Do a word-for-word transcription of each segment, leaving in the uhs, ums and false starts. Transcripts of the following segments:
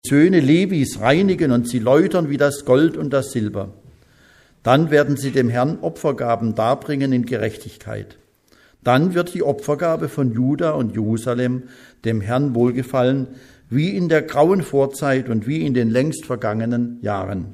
Söhne Levis reinigen und sie läutern wie das Gold und das Silber. Dann werden sie dem Herrn Opfergaben darbringen in Gerechtigkeit. Dann wird die Opfergabe von Juda und Jerusalem dem Herrn wohlgefallen, wie in der grauen Vorzeit und wie in den längst vergangenen Jahren.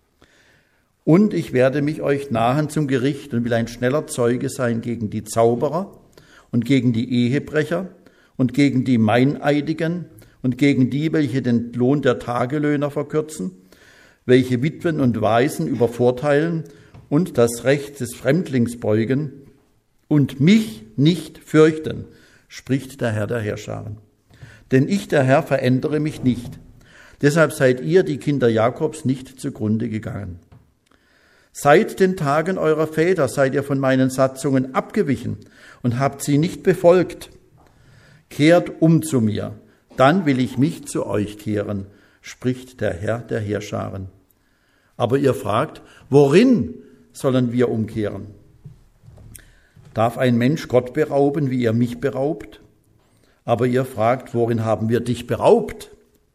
Und ich werde mich euch nahen zum Gericht und will ein schneller Zeuge sein gegen die Zauberer und gegen die Ehebrecher und gegen die Meineidigen und gegen die, welche den Lohn der Tagelöhner verkürzen, welche Witwen und Waisen übervorteilen und das Recht des Fremdlings beugen und mich nicht fürchten, spricht der Herr der Heerscharen. Denn ich, der Herr, verändere mich nicht. Deshalb seid ihr, die Kinder Jakobs, nicht zugrunde gegangen. Seit den Tagen eurer Väter seid ihr von meinen Satzungen abgewichen und habt sie nicht befolgt. Kehrt um zu mir, dann will ich mich zu euch kehren, spricht der Herr der Heerscharen. Aber ihr fragt, worin sollen wir umkehren? Darf ein Mensch Gott berauben, wie ihr mich beraubt? Aber ihr fragt, worin haben wir dich beraubt?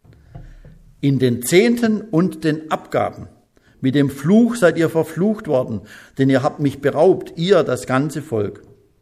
In den Zehnten und den Abgaben. Mit dem Fluch seid ihr verflucht worden, denn ihr habt mich beraubt, ihr, das ganze Volk.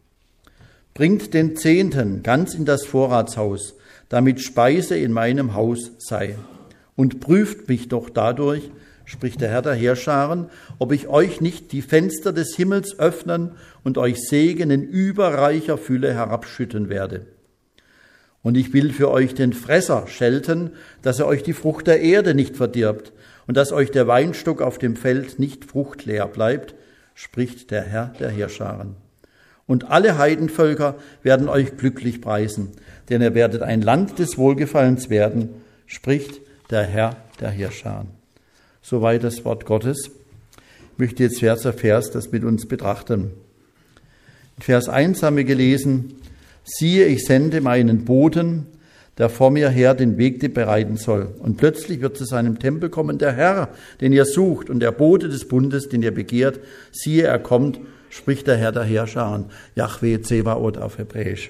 Bringt den Zehnten ganz in das Vorratshaus, damit Speise in meinem Haus sei. Und prüft mich doch dadurch, spricht der Herr der Heerscharen, ob ich euch nicht die Fenster des Himmels öffnen und euch Segen in überreicher Fülle herabschütten werde. Und ich will für euch den Fresser schelten, dass er euch die Frucht der Erde nicht verdirbt und dass euch der Weinstock auf dem Feld nicht fruchtleer bleibt, spricht der Herr der Heerscharen. Und alle Heidenvölker werden euch glücklich preisen, denn ihr werdet ein Land des Wohlgefallens werden, spricht der Herr der Heerscharen. Soweit das Wort Gottes. Ich möchte jetzt Vers für Vers das mit uns betrachten. In Vers eins haben wir gelesen, siehe, ich sende meinen Boten, der vor mir her den Weg bereiten soll. Und plötzlich wird zu seinem Tempel kommen der Herr, den ihr sucht, und der Bote des Bundes, den ihr begehrt. Siehe, er kommt, spricht der Herr der Heerscharen, Jahwe Zebaoth auf Hebräisch.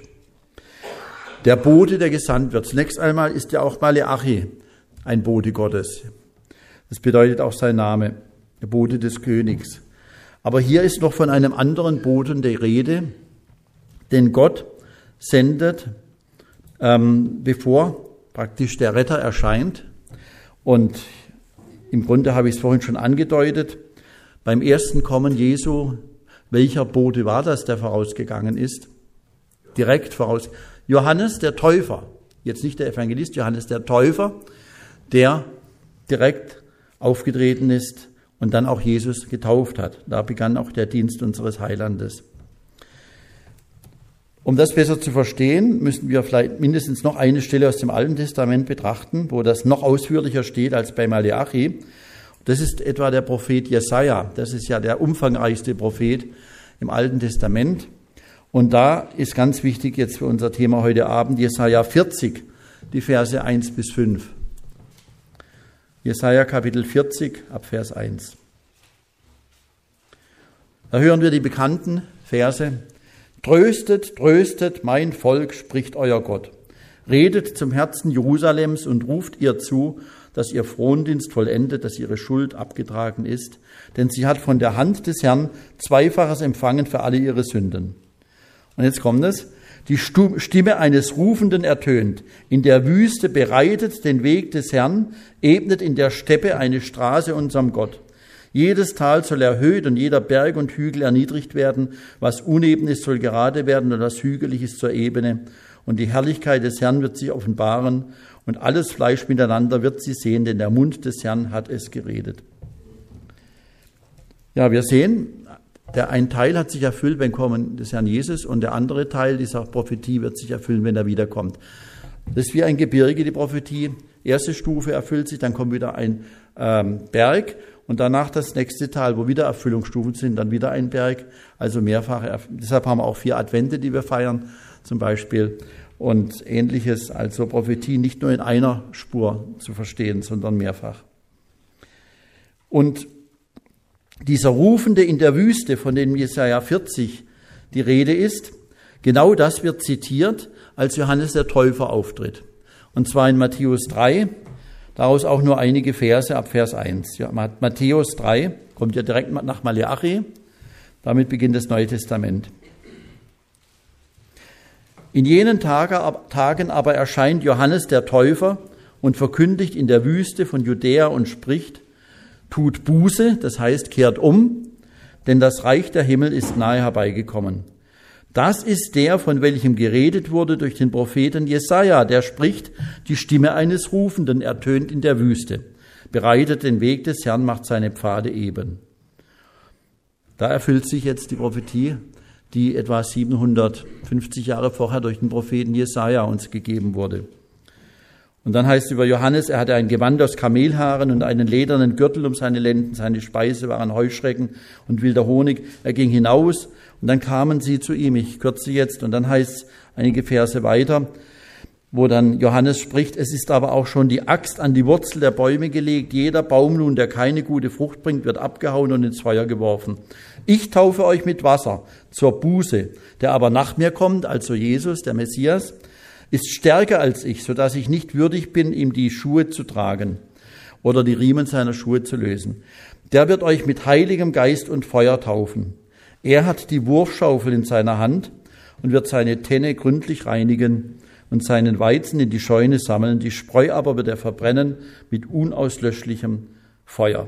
Der Bote, der gesandt wird. Zunächst einmal ist ja auch Maleachi ein Bote Gottes. Das bedeutet auch sein Name, der Bote des Königs. Aber hier ist noch von einem anderen Boten die Rede, denn Gott sendet, ähm, bevor praktisch der Retter erscheint. Und im Grunde habe ich es vorhin schon angedeutet, beim ersten Kommen Jesu, welcher Bote war das, der vorausgegangen ist? Direkt voraus. Johannes der Täufer, jetzt nicht der Evangelist, Johannes der Täufer, der direkt aufgetreten ist und dann auch Jesus getauft hat. Da begann auch der Dienst unseres Heilandes. Um das besser zu verstehen, müssen wir vielleicht mindestens noch eine Stelle aus dem Alten Testament betrachten, wo das noch ausführlicher steht als bei Maleachi. Das ist etwa der Prophet Jesaja. Das ist ja der umfangreichste Prophet im Alten Testament. Und da ist ganz wichtig jetzt für unser Thema heute Abend Jesaja vierzig, die Verse eins bis fünf. Jesaja Kapitel vierzig, ab Vers eins. Da hören wir die bekannten Verse. Tröstet, tröstet, mein Volk, spricht euer Gott. Redet zum Herzen Jerusalems und ruft ihr zu, dass ihr Frondienst vollendet, dass ihre Schuld abgetragen ist. Denn sie hat von der Hand des Herrn Zweifaches empfangen für alle ihre Sünden. Und jetzt kommt es. Die Stimme eines Rufenden ertönt. In der Wüste bereitet den Weg des Herrn, ebnet in der Steppe eine Straße unserem Gott. Jedes Tal soll erhöht und jeder Berg und Hügel erniedrigt werden. Was uneben ist, soll gerade werden und was hügelig ist zur Ebene. Und die Herrlichkeit des Herrn wird sich offenbaren und alles Fleisch miteinander wird sie sehen, denn der Mund des Herrn hat es geredet. Ja, wir sehen, der ein Teil hat sich erfüllt beim Kommen des Herrn Jesus und der andere Teil dieser Prophetie wird sich erfüllen, wenn er wiederkommt. Das ist wie ein Gebirge, die Prophetie. Erste Stufe erfüllt sich, dann kommt wieder ein ähm, Berg und danach das nächste Tal, wo wieder Erfüllungsstufen sind, dann wieder ein Berg, also mehrfache. Deshalb haben wir auch vier Advente, die wir feiern zum Beispiel und Ähnliches. Also Prophetie nicht nur in einer Spur zu verstehen, sondern mehrfach. Und dieser Rufende in der Wüste, von dem Jesaja vierzig die Rede ist, genau das wird zitiert, als Johannes der Täufer auftritt. Und zwar in Matthäus drei, Daraus auch nur einige Verse ab Vers eins. Ja, Matthäus drei kommt ja direkt nach Maleachi. Damit beginnt das Neue Testament. In jenen Tagen aber erscheint Johannes der Täufer und verkündigt in der Wüste von Judäa und spricht: Tut Buße, das heißt kehrt um, denn das Reich der Himmel ist nahe herbeigekommen. Das ist der, von welchem geredet wurde durch den Propheten Jesaja, der spricht: Die Stimme eines Rufenden ertönt in der Wüste. Bereitet den Weg des Herrn, macht seine Pfade eben. Da erfüllt sich jetzt die Prophetie, die etwa siebenhundertfünfzig Jahre vorher durch den Propheten Jesaja uns gegeben wurde. Und dann heißt es über Johannes, er hatte ein Gewand aus Kamelhaaren und einen ledernen Gürtel um seine Lenden. Seine Speise waren Heuschrecken und wilder Honig. Er ging hinaus und dann kamen sie zu ihm. Ich kürze jetzt. Und dann heißt es einige Verse weiter, wo dann Johannes spricht: Es ist aber auch schon die Axt an die Wurzel der Bäume gelegt. Jeder Baum nun, der keine gute Frucht bringt, wird abgehauen und ins Feuer geworfen. Ich taufe euch mit Wasser zur Buße. Der aber nach mir kommt, also Jesus, der Messias, ist stärker als ich, so dass ich nicht würdig bin, ihm die Schuhe zu tragen oder die Riemen seiner Schuhe zu lösen. Der wird euch mit heiligem Geist und Feuer taufen. Er hat die Wurfschaufel in seiner Hand und wird seine Tenne gründlich reinigen und seinen Weizen in die Scheune sammeln. Die Spreu aber wird er verbrennen mit unauslöschlichem Feuer.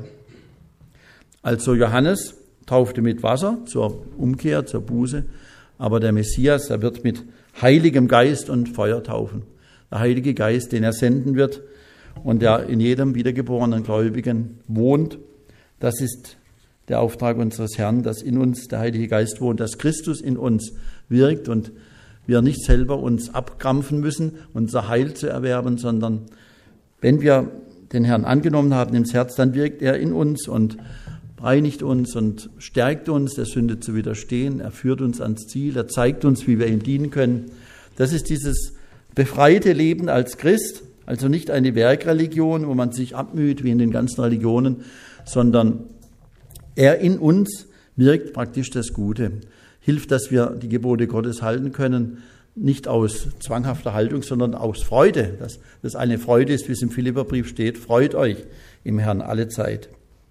Also Johannes taufte mit Wasser zur Umkehr, zur Buße, aber der Messias, er wird mit heiligem Geist und Feuer taufen. Der Heilige Geist, den er senden wird und der in jedem wiedergeborenen Gläubigen wohnt, das ist der Auftrag unseres Herrn, dass in uns der Heilige Geist wohnt, dass Christus in uns wirkt und wir nicht selber uns abkrampfen müssen, unser Heil zu erwerben, sondern wenn wir den Herrn angenommen haben ins Herz, dann wirkt er in uns und reinigt uns und stärkt uns, der Sünde zu widerstehen. Er führt uns ans Ziel, er zeigt uns, wie wir ihm dienen können. Das ist dieses befreite Leben als Christ, also nicht eine Werkreligion, wo man sich abmüht wie in den ganzen Religionen, sondern er in uns wirkt praktisch das Gute, hilft, dass wir die Gebote Gottes halten können, nicht aus zwanghafter Haltung, sondern aus Freude, dass das eine Freude ist, wie es im Philipperbrief steht: Freut euch im Herrn alle Zeit.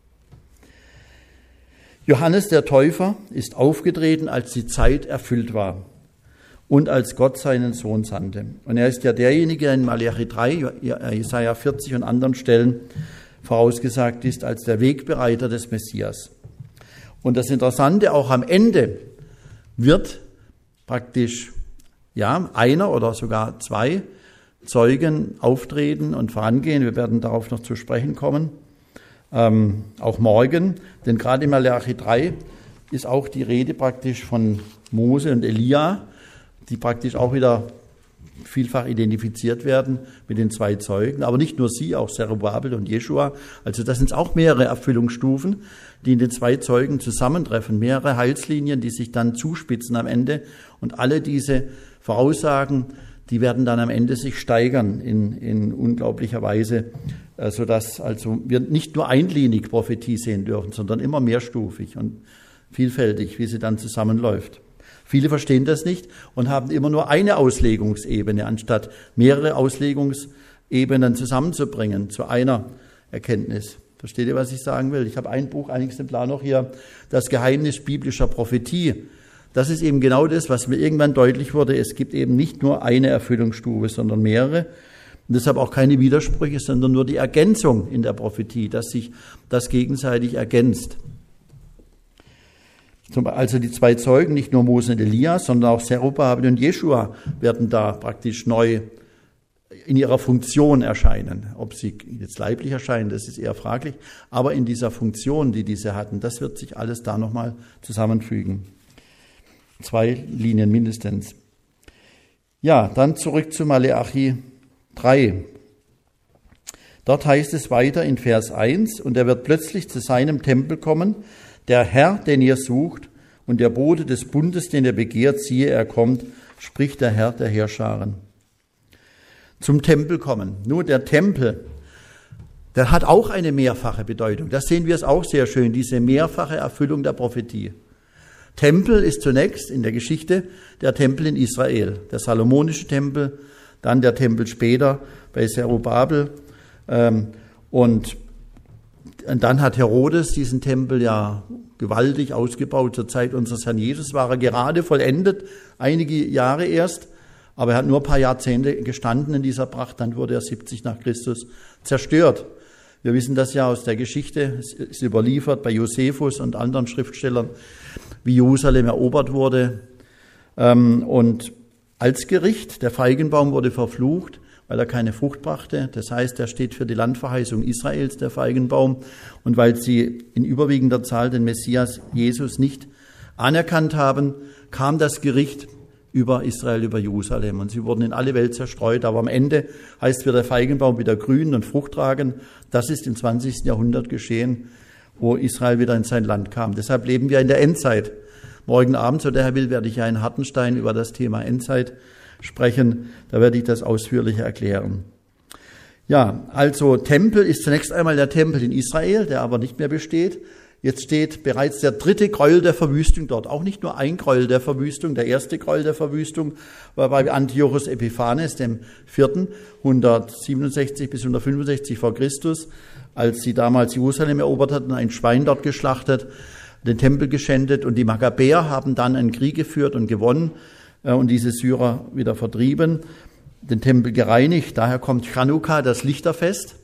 Johannes der Täufer ist aufgetreten, als die Zeit erfüllt war und als Gott seinen Sohn sandte. Und er ist ja derjenige, der in Maleachi drei, Jesaja vierzig und anderen Stellen vorausgesagt ist als der Wegbereiter des Messias. Und das Interessante, auch am Ende wird praktisch ja einer oder sogar zwei Zeugen auftreten und vorangehen. Wir werden darauf noch zu sprechen kommen. Ähm, auch morgen, denn gerade in Maleachi drei ist auch die Rede praktisch von Mose und Elia, die praktisch auch wieder vielfach identifiziert werden mit den zwei Zeugen, aber nicht nur sie, auch Zerubabel und Jeschua. Also das sind auch mehrere Erfüllungsstufen, die in den zwei Zeugen zusammentreffen, mehrere Heilslinien, die sich dann zuspitzen am Ende, und alle diese Voraussagen, die werden dann am Ende sich steigern in, in unglaublicher Weise, sodass also wir nicht nur einlinig Prophetie sehen dürfen, sondern immer mehrstufig und vielfältig, wie sie dann zusammenläuft. Viele verstehen das nicht und haben immer nur eine Auslegungsebene, anstatt mehrere Auslegungsebenen zusammenzubringen zu einer Erkenntnis. Versteht ihr, was ich sagen will? Ich habe ein Buch, ein Exemplar noch hier, das Geheimnis biblischer Prophetie. Das ist eben genau das, was mir irgendwann deutlich wurde. Es gibt eben nicht nur eine Erfüllungsstufe, sondern mehrere. Und deshalb auch keine Widersprüche, sondern nur die Ergänzung in der Prophetie, dass sich das gegenseitig ergänzt. Also die zwei Zeugen, nicht nur Mose und Elia, sondern auch Zerubabel und Jeschua werden da praktisch neu in ihrer Funktion erscheinen. Ob sie jetzt leiblich erscheinen, das ist eher fraglich, aber in dieser Funktion, die diese hatten, das wird sich alles da nochmal zusammenfügen. Zwei Linien mindestens. Ja, dann zurück zu Maleachi drei. Dort heißt es weiter in Vers eins: Und er wird plötzlich zu seinem Tempel kommen, der Herr, den ihr sucht, und der Bote des Bundes, den ihr begehrt, siehe, er kommt, spricht der Herr der Heerscharen. Zum Tempel kommen. Nur der Tempel, der hat auch eine mehrfache Bedeutung. Das sehen wir es auch sehr schön, diese mehrfache Erfüllung der Prophetie. Tempel ist zunächst in der Geschichte der Tempel in Israel, der salomonische Tempel, dann der Tempel später bei Zerubabel Und dann hat Herodes diesen Tempel ja gewaltig ausgebaut. Zur Zeit unseres Herrn Jesus war er gerade vollendet, einige Jahre erst. Aber er hat nur ein paar Jahrzehnte gestanden in dieser Pracht. Dann wurde er siebzig nach Christus zerstört. Wir wissen das ja aus der Geschichte. Es ist überliefert bei Josephus und anderen Schriftstellern, wie Jerusalem erobert wurde. Und als Gericht, der Feigenbaum wurde verflucht, weil er keine Frucht brachte. Das heißt, er steht für die Landverheißung Israels, der Feigenbaum. Und weil sie in überwiegender Zahl den Messias Jesus nicht anerkannt haben, kam das Gericht über Israel, über Jerusalem. Und sie wurden in alle Welt zerstreut. Aber am Ende heißt, wird der Feigenbaum wieder grün und Frucht tragen. Das ist im zwanzigsten Jahrhundert geschehen, wo Israel wieder in sein Land kam. Deshalb leben wir in der Endzeit. Morgen Abend, so der Herr will, werde ich ja in Hartenstein über das Thema Endzeit sprechen. Da werde ich das ausführlicher erklären. Ja, also Tempel ist zunächst einmal der Tempel in Israel, der aber nicht mehr besteht. Jetzt steht bereits der dritte Gräuel der Verwüstung dort. Auch nicht nur ein Gräuel der Verwüstung. Der erste Gräuel der Verwüstung war bei Antiochus Epiphanes, dem vierten, hundertsiebenundsechzig bis hundertfünfundsechzig vor Christus, als sie damals Jerusalem erobert hatten, ein Schwein dort geschlachtet, den Tempel geschändet. Und die Makkabäer haben dann einen Krieg geführt und gewonnen und diese Syrer wieder vertrieben, den Tempel gereinigt. Daher kommt Chanukka, das Lichterfest.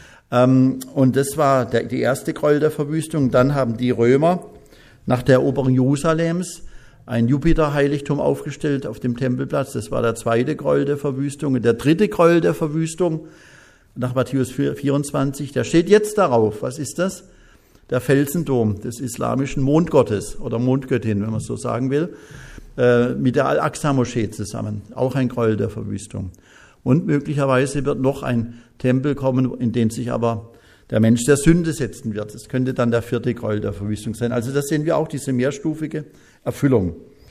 Und das war der, die erste Gräuel der Verwüstung. Dann haben die Römer nach der Eroberung Jerusalems ein Jupiterheiligtum aufgestellt auf dem Tempelplatz. Das war der zweite Gräuel der Verwüstung. Und der dritte Gräuel der Verwüstung, nach Matthäus vierundzwanzig, der steht jetzt darauf. Was ist das? Der Felsendom des islamischen Mondgottes oder Mondgöttin, wenn man so sagen will, äh, mit der Al-Aqsa-Moschee zusammen. Auch ein Gräuel der Verwüstung. Und möglicherweise wird noch ein Tempel kommen, in den sich aber der Mensch der Sünde setzen wird. Das könnte dann der vierte Gräuel der Verwüstung sein. Also das sehen wir auch, diese mehrstufige Erfüllung.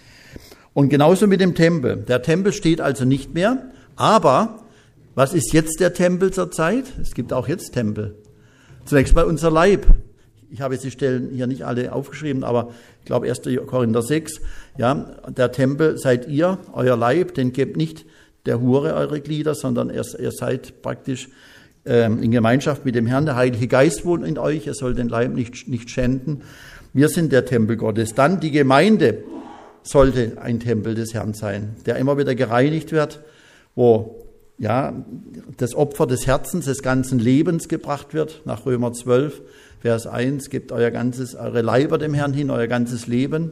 Und genauso mit dem Tempel. Der Tempel steht also nicht mehr, aber was ist jetzt der Tempel zur Zeit? Es gibt auch jetzt Tempel. Zunächst mal unser Leib. Ich habe jetzt die Stellen hier nicht alle aufgeschrieben, aber ich glaube erster Korinther sechs, ja, der Tempel seid ihr, euer Leib, den gebt nicht der Hure eure Glieder, sondern ihr, ihr seid praktisch ähm, in Gemeinschaft mit dem Herrn. Der Heilige Geist wohnt in euch, er soll den Leib nicht, nicht schänden. Wir sind der Tempel Gottes. Dann die Gemeinde sollte ein Tempel des Herrn sein, der immer wieder gereinigt wird, wo ja das Opfer des Herzens, des ganzen Lebens gebracht wird. Nach Römer zwölf, Vers eins, gebt euer ganzes, eure Leiber dem Herrn hin, euer ganzes Leben.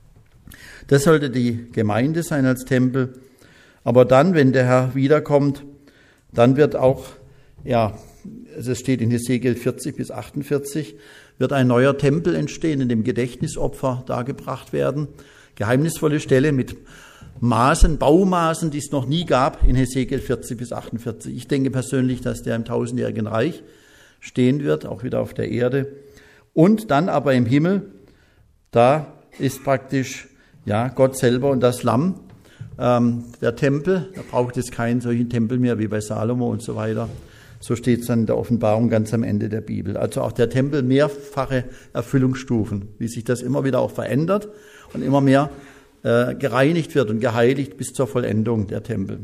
Das sollte die Gemeinde sein als Tempel. Aber dann, wenn der Herr wiederkommt, dann wird auch, ja, es steht in Hesekiel vierzig bis achtundvierzig, wird ein neuer Tempel entstehen, in dem Gedächtnisopfer dargebracht werden. Geheimnisvolle Stelle mit Maßen, Baumaßen, die es noch nie gab, in Hesekiel vierzig bis achtundvierzig. Ich denke persönlich, dass der im tausendjährigen Reich stehen wird, auch wieder auf der Erde. Und dann aber im Himmel, da ist praktisch, ja, Gott selber und das Lamm, ähm, der Tempel. Da braucht es keinen solchen Tempel mehr wie bei Salomo und so weiter. So steht es dann in der Offenbarung ganz am Ende der Bibel. Also auch der Tempel mehrfache Erfüllungsstufen, wie sich das immer wieder auch verändert und immer mehr äh, gereinigt wird und geheiligt bis zur Vollendung der Tempel.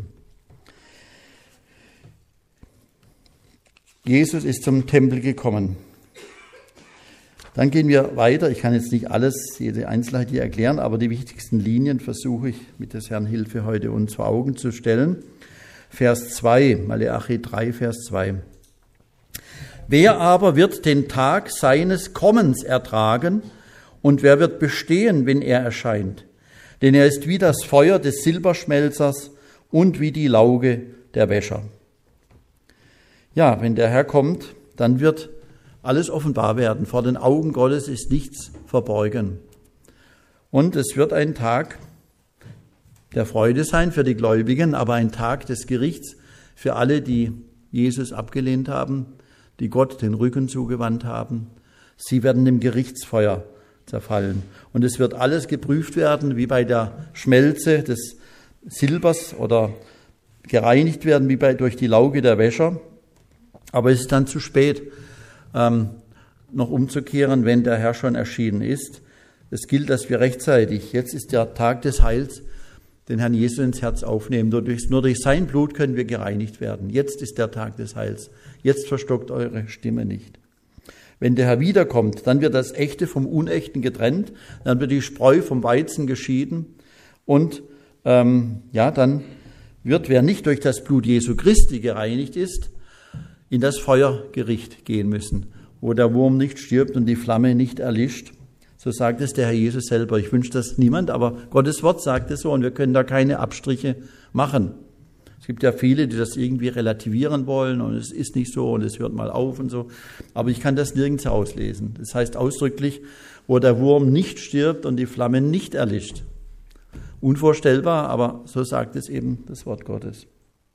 Jesus ist zum Tempel gekommen. Dann gehen wir weiter. Ich kann jetzt nicht alles, jede Einzelheit hier erklären, aber die wichtigsten Linien versuche ich mit des Herrn Hilfe heute uns vor Augen zu stellen. Vers zwei, Maleachi drei, Vers zwei. Wer aber wird den Tag seines Kommens ertragen und wer wird bestehen, wenn er erscheint? Denn er ist wie das Feuer des Silberschmelzers und wie die Lauge der Wäscher. Ja, wenn der Herr kommt, dann wird alles offenbar werden. Vor den Augen Gottes ist nichts verborgen. Und es wird ein Tag der Freude sein für die Gläubigen, aber ein Tag des Gerichts für alle, die Jesus abgelehnt haben, die Gott den Rücken zugewandt haben. Sie werden dem Gerichtsfeuer zerfallen. Und es wird alles geprüft werden, wie bei der Schmelze des Silbers oder gereinigt werden, wie bei, durch die Lauge der Wäscher. Aber es ist dann zu spät, ähm, noch umzukehren, wenn der Herr schon erschienen ist. Es gilt, dass wir rechtzeitig, jetzt ist der Tag des Heils, den Herrn Jesus ins Herz aufnehmen. Nur durch, nur durch sein Blut können wir gereinigt werden. Jetzt ist der Tag des Heils. Jetzt verstockt eure Stimme nicht. Wenn der Herr wiederkommt, dann wird das Echte vom Unechten getrennt, dann wird die Spreu vom Weizen geschieden und ähm, ja, dann wird, wer nicht durch das Blut Jesu Christi gereinigt ist, in das Feuergericht gehen müssen, wo der Wurm nicht stirbt und die Flamme nicht erlischt. So sagt es der Herr Jesus selber. Ich wünsche das niemand, aber Gottes Wort sagt es so und wir können da keine Abstriche machen. Es gibt ja viele, die das irgendwie relativieren wollen und es ist nicht so und es hört mal auf und so. Aber ich kann das nirgends auslesen. Das heißt ausdrücklich, wo der Wurm nicht stirbt und die Flamme nicht erlischt. Unvorstellbar, aber so sagt es eben das Wort Gottes.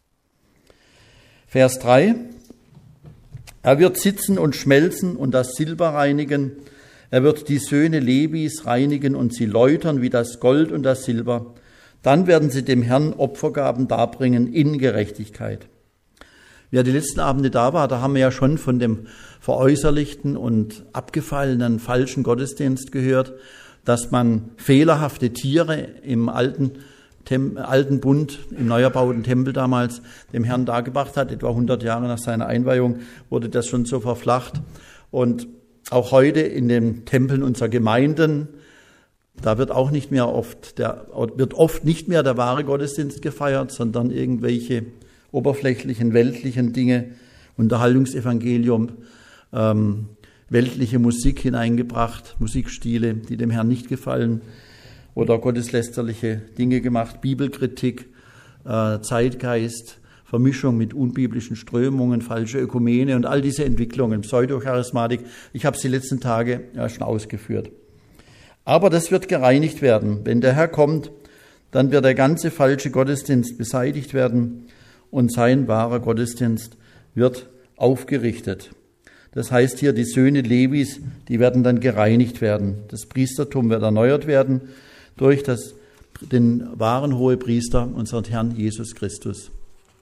Vers drei. Er wird sitzen und schmelzen und das Silber reinigen. Er wird die Söhne Levis reinigen und sie läutern wie das Gold und das Silber. Dann werden sie dem Herrn Opfergaben darbringen in Gerechtigkeit. Wer die letzten Abende da war, da haben wir ja schon von dem veräußerlichten und abgefallenen falschen Gottesdienst gehört, dass man fehlerhafte Tiere im alten, Tem- alten Bund, im neu erbauten Tempel damals dem Herrn dargebracht hat. Etwa hundert Jahre nach seiner Einweihung wurde das schon so verflacht. Und auch heute in den Tempeln unserer Gemeinden, da wird auch nicht mehr oft, der, wird oft nicht mehr der wahre Gottesdienst gefeiert, sondern irgendwelche oberflächlichen, weltlichen Dinge, Unterhaltungsevangelium, ähm, weltliche Musik hineingebracht, Musikstile, die dem Herrn nicht gefallen, oder gotteslästerliche Dinge gemacht, Bibelkritik, äh, Zeitgeist, Vermischung mit unbiblischen Strömungen, falsche Ökumene und all diese Entwicklungen, Pseudocharismatik. Ich habe sie die letzten Tage ja schon ausgeführt. Aber das wird gereinigt werden. Wenn der Herr kommt, dann wird der ganze falsche Gottesdienst beseitigt werden und sein wahrer Gottesdienst wird aufgerichtet. Das heißt hier, die Söhne Levis, die werden dann gereinigt werden. Das Priestertum wird erneuert werden durch das, den wahren Hohepriester, unseren Herrn Jesus Christus.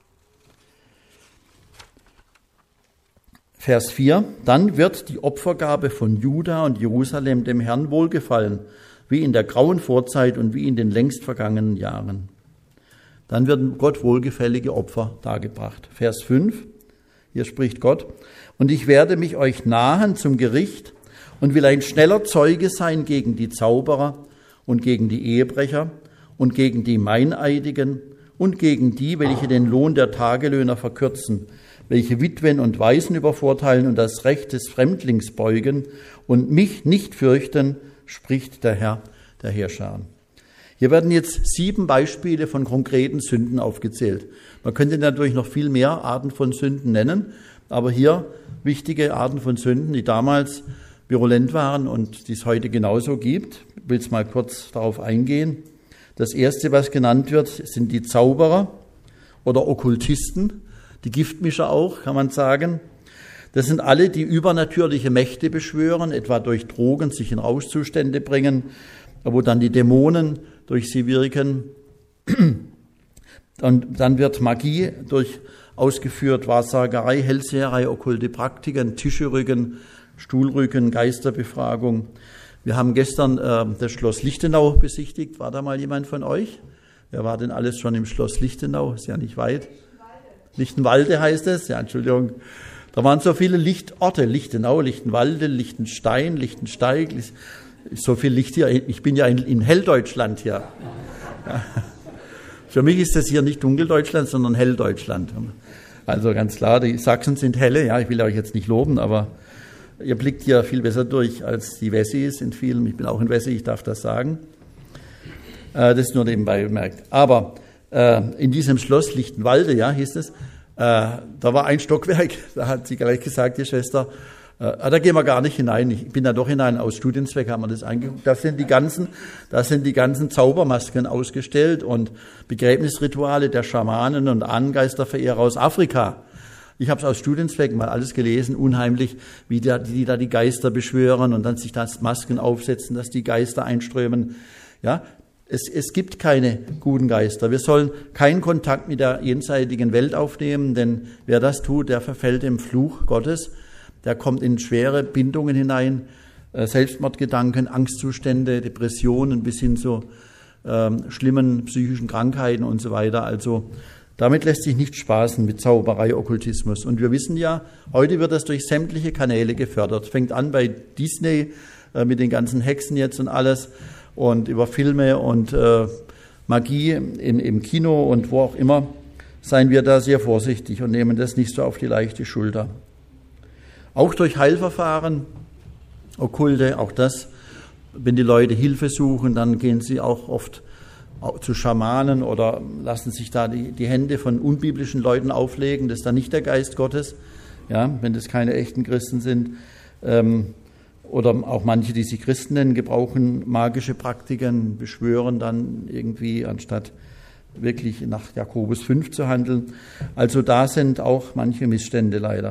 Vers vier, dann wird die Opfergabe von Juda und Jerusalem dem Herrn wohlgefallen, wie in der grauen Vorzeit und wie in den längst vergangenen Jahren. Dann werden Gott wohlgefällige Opfer dargebracht. Vers fünf, hier spricht Gott, und ich werde mich euch nahen zum Gericht und will ein schneller Zeuge sein gegen die Zauberer und gegen die Ehebrecher und gegen die Meineidigen und gegen die, welche den Lohn der Tagelöhner verkürzen, welche Witwen und Waisen übervorteilen und das Recht des Fremdlings beugen und mich nicht fürchten, spricht der Herr der Heerscharen. Hier werden jetzt sieben Beispiele von konkreten Sünden aufgezählt. Man könnte natürlich noch viel mehr Arten von Sünden nennen, aber hier wichtige Arten von Sünden, die damals virulent waren und die es heute genauso gibt. Ich will jetzt mal kurz darauf eingehen. Das erste, was genannt wird, sind die Zauberer oder Okkultisten. Die Giftmischer auch, kann man sagen. Das sind alle, die übernatürliche Mächte beschwören, etwa durch Drogen sich in Rauschzustände bringen, wo dann die Dämonen durch sie wirken. Und dann wird Magie durch ausgeführt, Wahrsagerei, Hellseherei, okkulte Praktiken, Tischrücken, Stuhlrücken, Geisterbefragung. Wir haben gestern äh, das Schloss Lichtenau besichtigt. War da mal jemand von euch? Wer war denn alles schon im Schloss Lichtenau? Ist ja nicht weit. Lichtenwalde heißt es, ja, Entschuldigung. Da waren so viele Lichtorte, Lichtenau, Lichtenwalde, Lichtenstein, Lichtensteig, so viel Licht hier. Ich bin ja in, in Helldeutschland hier. Ja. Für mich ist das hier nicht Dunkeldeutschland, sondern Helldeutschland. Also ganz klar, die Sachsen sind helle, ja, ich will euch jetzt nicht loben, aber ihr blickt hier viel besser durch als die Wessis in vielen. Ich bin auch ein Wessi, ich darf das sagen. Das ist nur nebenbei bemerkt. Aber in diesem Schloss Lichtenwalde, ja, hieß es, äh, da war ein Stockwerk, da hat sie gleich gesagt, die Schwester, äh, da gehen wir gar nicht hinein. Ich bin da doch hinein, aus Studienzweck haben wir das angeguckt. Da sind die ganzen, da sind die ganzen Zaubermasken ausgestellt und Begräbnisrituale der Schamanen und Ahnengeisterverehrer aus Afrika. Ich habe es aus Studienzwecken mal alles gelesen, unheimlich, wie die, die da die Geister beschwören und dann sich das Masken aufsetzen, dass die Geister einströmen, ja. Es, es gibt keine guten Geister. Wir sollen keinen Kontakt mit der jenseitigen Welt aufnehmen, denn wer das tut, der verfällt dem Fluch Gottes. Der kommt in schwere Bindungen hinein, äh, Selbstmordgedanken, Angstzustände, Depressionen bis hin zu ähm, schlimmen psychischen Krankheiten und so weiter. Also damit lässt sich nicht spaßen mit Zauberei, Okkultismus. Und wir wissen ja, heute wird das durch sämtliche Kanäle gefördert. Fängt an bei Disney äh, mit den ganzen Hexen jetzt und alles und über Filme und äh, Magie in, im Kino und wo auch immer. Seien wir da sehr vorsichtig und nehmen das nicht so auf die leichte Schulter. Auch durch Heilverfahren, Okkulte, auch das, wenn die Leute Hilfe suchen, dann gehen sie auch oft zu Schamanen oder lassen sich da die, die Hände von unbiblischen Leuten auflegen. Das ist dann nicht der Geist Gottes, ja, wenn das keine echten Christen sind. Ähm, oder auch manche, die sich Christen nennen, gebrauchen magische Praktiken, beschwören dann irgendwie, anstatt wirklich nach Jakobus fünf zu handeln. Also da sind auch manche Missstände leider.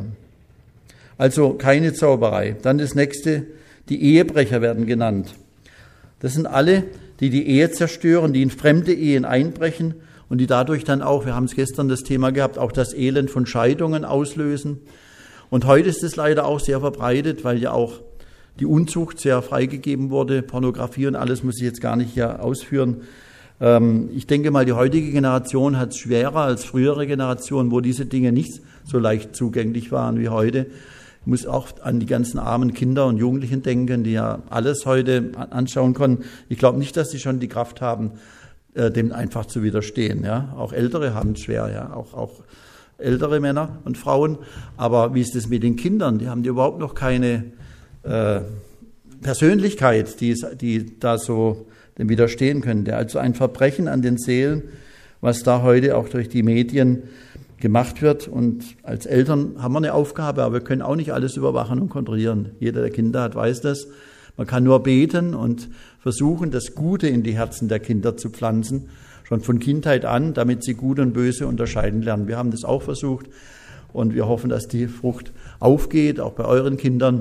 Also keine Zauberei. Dann das nächste, die Ehebrecher werden genannt. Das sind alle, die die Ehe zerstören, die in fremde Ehen einbrechen und die dadurch dann auch, wir haben es gestern das Thema gehabt, auch das Elend von Scheidungen auslösen. Und heute ist es leider auch sehr verbreitet, weil ja auch die Unzucht sehr freigegeben wurde, Pornografie und alles muss ich jetzt gar nicht hier ausführen. Ähm, ich denke mal, die heutige Generation hat es schwerer als frühere Generationen, wo diese Dinge nicht so leicht zugänglich waren wie heute. Ich muss auch an die ganzen armen Kinder und Jugendlichen denken, die ja alles heute anschauen können. Ich glaube nicht, dass sie schon die Kraft haben, dem einfach zu widerstehen. Ja, auch Ältere haben es schwer, ja, auch, auch ältere Männer und Frauen. Aber wie ist es mit den Kindern? Die haben die überhaupt noch keine äh, Persönlichkeit, die, die da so dem widerstehen könnte. Also ein Verbrechen an den Seelen, was da heute auch durch die Medien gemacht wird. Und als Eltern haben wir eine Aufgabe, aber wir können auch nicht alles überwachen und kontrollieren. Jeder, der Kinder hat, weiß das. Man kann nur beten und versuchen, das Gute in die Herzen der Kinder zu pflanzen, schon von Kindheit an, damit sie Gut und Böse unterscheiden lernen. Wir haben das auch versucht und wir hoffen, dass die Frucht aufgeht, auch bei euren Kindern.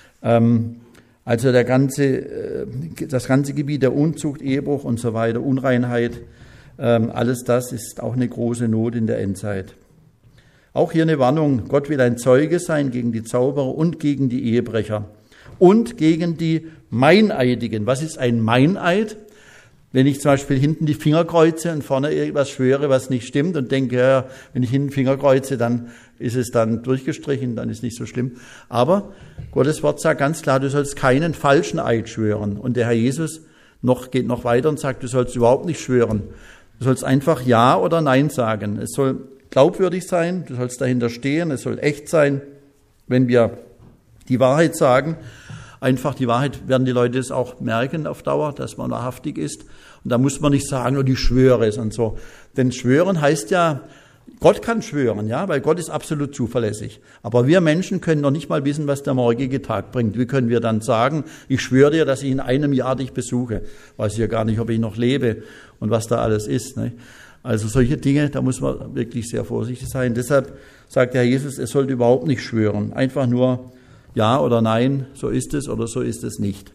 Also der ganze, das ganze Gebiet der Unzucht, Ehebruch und so weiter, Unreinheit, alles das ist auch eine große Not in der Endzeit. Auch hier eine Warnung, Gott will ein Zeuge sein gegen die Zauberer und gegen die Ehebrecher und gegen die Meineidigen. Was ist ein Meineid? Wenn ich zum Beispiel hinten die Finger kreuze und vorne irgendwas schwöre, was nicht stimmt und denke, ja, wenn ich hinten Finger kreuze, dann ist es dann durchgestrichen, dann ist nicht so schlimm. Aber Gottes Wort sagt ganz klar, du sollst keinen falschen Eid schwören. Und der Herr Jesus noch, geht noch weiter und sagt, du sollst überhaupt nicht schwören. Du sollst einfach Ja oder Nein sagen. Es soll glaubwürdig sein, du sollst dahinter stehen, es soll echt sein. Wenn wir die Wahrheit sagen, einfach die Wahrheit, werden die Leute es auch merken auf Dauer, dass man wahrhaftig ist. Und da muss man nicht sagen, nur ich schwöre es und so. Denn schwören heißt ja, Gott kann schwören, ja, weil Gott ist absolut zuverlässig. Aber wir Menschen können noch nicht mal wissen, was der morgige Tag bringt. Wie können wir dann sagen, ich schwöre dir, dass ich in einem Jahr dich besuche? Weiß ich ja gar nicht, ob ich noch lebe und was da alles ist. Ne? Also solche Dinge, da muss man wirklich sehr vorsichtig sein. Deshalb sagt der Herr Jesus, es sollte überhaupt nicht schwören. Einfach nur Ja oder Nein, so ist es oder so ist es nicht.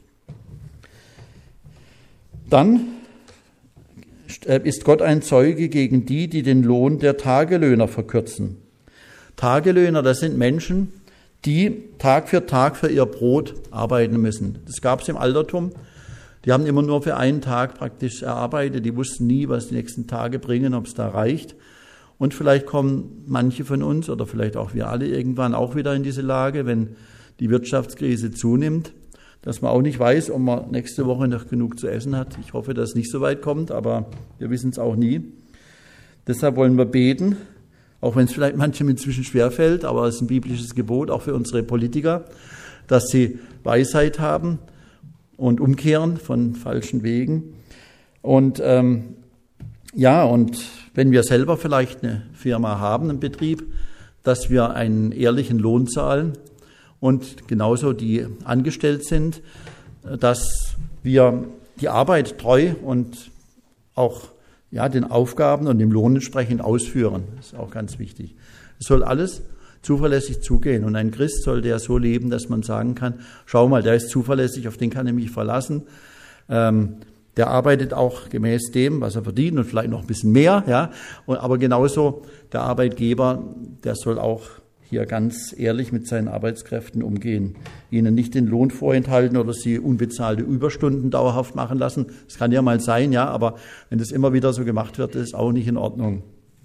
Dann ist Gott ein Zeuge gegen die, die den Lohn der Tagelöhner verkürzen. Tagelöhner, das sind Menschen, die Tag für Tag für ihr Brot arbeiten müssen. Das gab es im Altertum. Die haben immer nur für einen Tag praktisch erarbeitet. Die wussten nie, was die nächsten Tage bringen, ob es da reicht. Und vielleicht kommen manche von uns oder vielleicht auch wir alle irgendwann auch wieder in diese Lage, wenn die Wirtschaftskrise zunimmt, dass man auch nicht weiß, ob man nächste Woche noch genug zu essen hat. Ich hoffe, dass es nicht so weit kommt, aber wir wissen es auch nie. Deshalb wollen wir beten, auch wenn es vielleicht manchem inzwischen schwerfällt, aber es ist ein biblisches Gebot, auch für unsere Politiker, dass sie Weisheit haben und umkehren von falschen Wegen. Und ähm, ja, und wenn wir selber vielleicht eine Firma haben, einen Betrieb, dass wir einen ehrlichen Lohn zahlen, und genauso die angestellt sind, dass wir die Arbeit treu und auch ja, den Aufgaben und dem Lohn entsprechend ausführen. Das ist auch ganz wichtig. Es soll alles zuverlässig zugehen. Und ein Christ sollte ja so leben, dass man sagen kann, schau mal, der ist zuverlässig, auf den kann ich mich verlassen. Ähm, der arbeitet auch gemäß dem, was er verdient und vielleicht noch ein bisschen mehr. Ja. Und, aber genauso der Arbeitgeber, der soll auch hier ganz ehrlich mit seinen Arbeitskräften umgehen, ihnen nicht den Lohn vorenthalten oder sie unbezahlte Überstunden dauerhaft machen lassen. Das kann ja mal sein, ja, aber wenn das immer wieder so gemacht wird, ist auch nicht in Ordnung.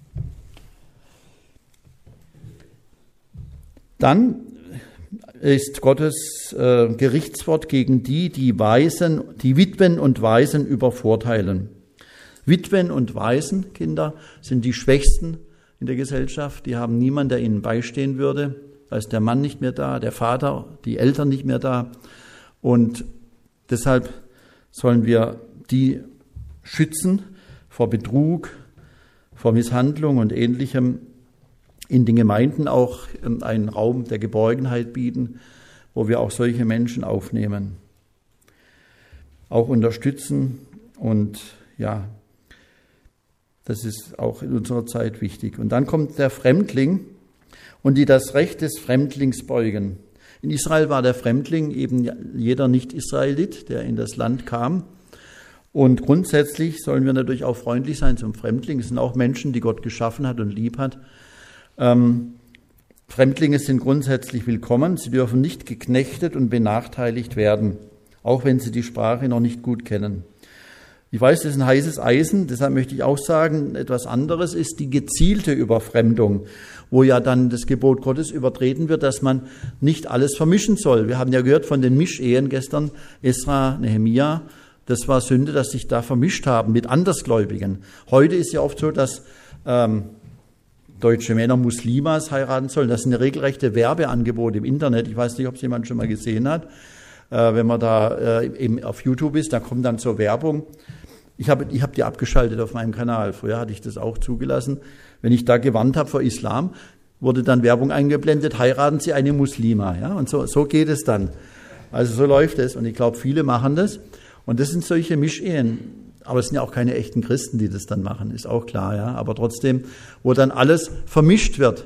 Dann ist Gottes äh, Gerichtswort gegen die, die Waisen, die Witwen und Waisen übervorteilen. Witwen und Waisen, Kinder, sind die Schwächsten in der Gesellschaft. Die haben niemanden, der ihnen beistehen würde. Da ist der Mann nicht mehr da, der Vater, die Eltern nicht mehr da. Und deshalb sollen wir die schützen vor Betrug, vor Misshandlung und Ähnlichem. In den Gemeinden auch einen Raum der Geborgenheit bieten, wo wir auch solche Menschen aufnehmen, auch unterstützen. Und ja, das ist auch in unserer Zeit wichtig. Und dann kommt der Fremdling und die das Recht des Fremdlings beugen. In Israel war der Fremdling eben jeder Nicht-Israelit, der in das Land kam. Und grundsätzlich sollen wir natürlich auch freundlich sein zum Fremdling. Es sind auch Menschen, die Gott geschaffen hat und lieb hat. Ähm, Fremdlinge sind grundsätzlich willkommen. Sie dürfen nicht geknechtet und benachteiligt werden, auch wenn sie die Sprache noch nicht gut kennen. Ich weiß, das ist ein heißes Eisen, deshalb möchte ich auch sagen, etwas anderes ist die gezielte Überfremdung, wo ja dann das Gebot Gottes übertreten wird, dass man nicht alles vermischen soll. Wir haben ja gehört von den Mischehen gestern, Esra, Nehemia, das war Sünde, dass sich da vermischt haben mit Andersgläubigen. Heute ist ja oft so, dass ähm, deutsche Männer Muslimas heiraten sollen. Das sind regelrechte Werbeangebote im Internet. Ich weiß nicht, ob es jemand schon mal gesehen hat. Äh, wenn man da äh, eben auf YouTube ist, da kommt dann so Werbung. Ich habe ich hab die abgeschaltet auf meinem Kanal. Früher hatte ich das auch zugelassen. Wenn ich da gewarnt habe vor Islam, wurde dann Werbung eingeblendet, heiraten Sie eine Muslima. Ja? Und so, so geht es dann. Also so läuft es. Und ich glaube, viele machen das. Und das sind solche Mischehen. Aber es sind ja auch keine echten Christen, die das dann machen, ist auch klar, ja. Aber trotzdem, wo dann alles vermischt wird.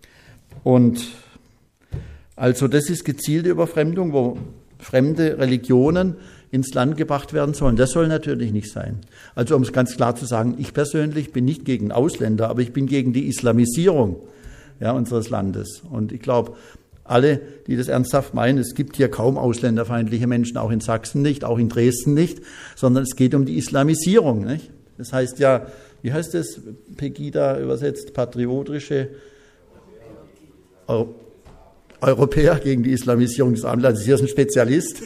Und also das ist gezielte Überfremdung, wo fremde Religionen ins Land gebracht werden sollen. Das soll natürlich nicht sein. Also um es ganz klar zu sagen, ich persönlich bin nicht gegen Ausländer, aber ich bin gegen die Islamisierung, ja, unseres Landes. Und ich glaube, alle, die das ernsthaft meinen, es gibt hier kaum ausländerfeindliche Menschen, auch in Sachsen nicht, auch in Dresden nicht, sondern es geht um die Islamisierung. Nicht? Das heißt ja, wie heißt das, Pegida übersetzt, patriotische Euro- Europäer gegen die Islamisierung des Abendlandes. Hier ist ein Spezialist,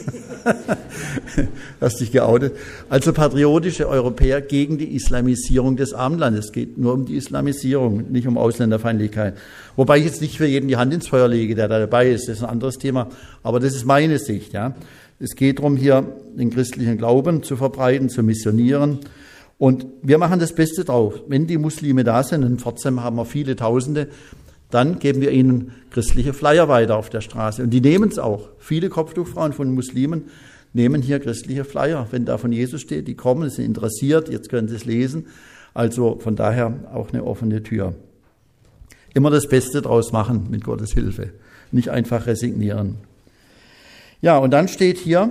hast dich geoutet. Also patriotische Europäer gegen die Islamisierung des Abendlandes. Es geht nur um die Islamisierung, nicht um Ausländerfeindlichkeit. Wobei ich jetzt nicht für jeden die Hand ins Feuer lege, der da dabei ist. Das ist ein anderes Thema. Aber das ist meine Sicht. Ja. Es geht darum, hier den christlichen Glauben zu verbreiten, zu missionieren. Und wir machen das Beste drauf. Wenn die Muslime da sind, in Pforzheim haben wir viele Tausende, dann geben wir ihnen christliche Flyer weiter auf der Straße. Und die nehmen es auch. Viele Kopftuchfrauen von Muslimen nehmen hier christliche Flyer. Wenn da von Jesus steht, die kommen, sind interessiert, jetzt können sie es lesen. Also von daher auch eine offene Tür. Immer das Beste draus machen mit Gottes Hilfe. Nicht einfach resignieren. Ja, und dann steht hier,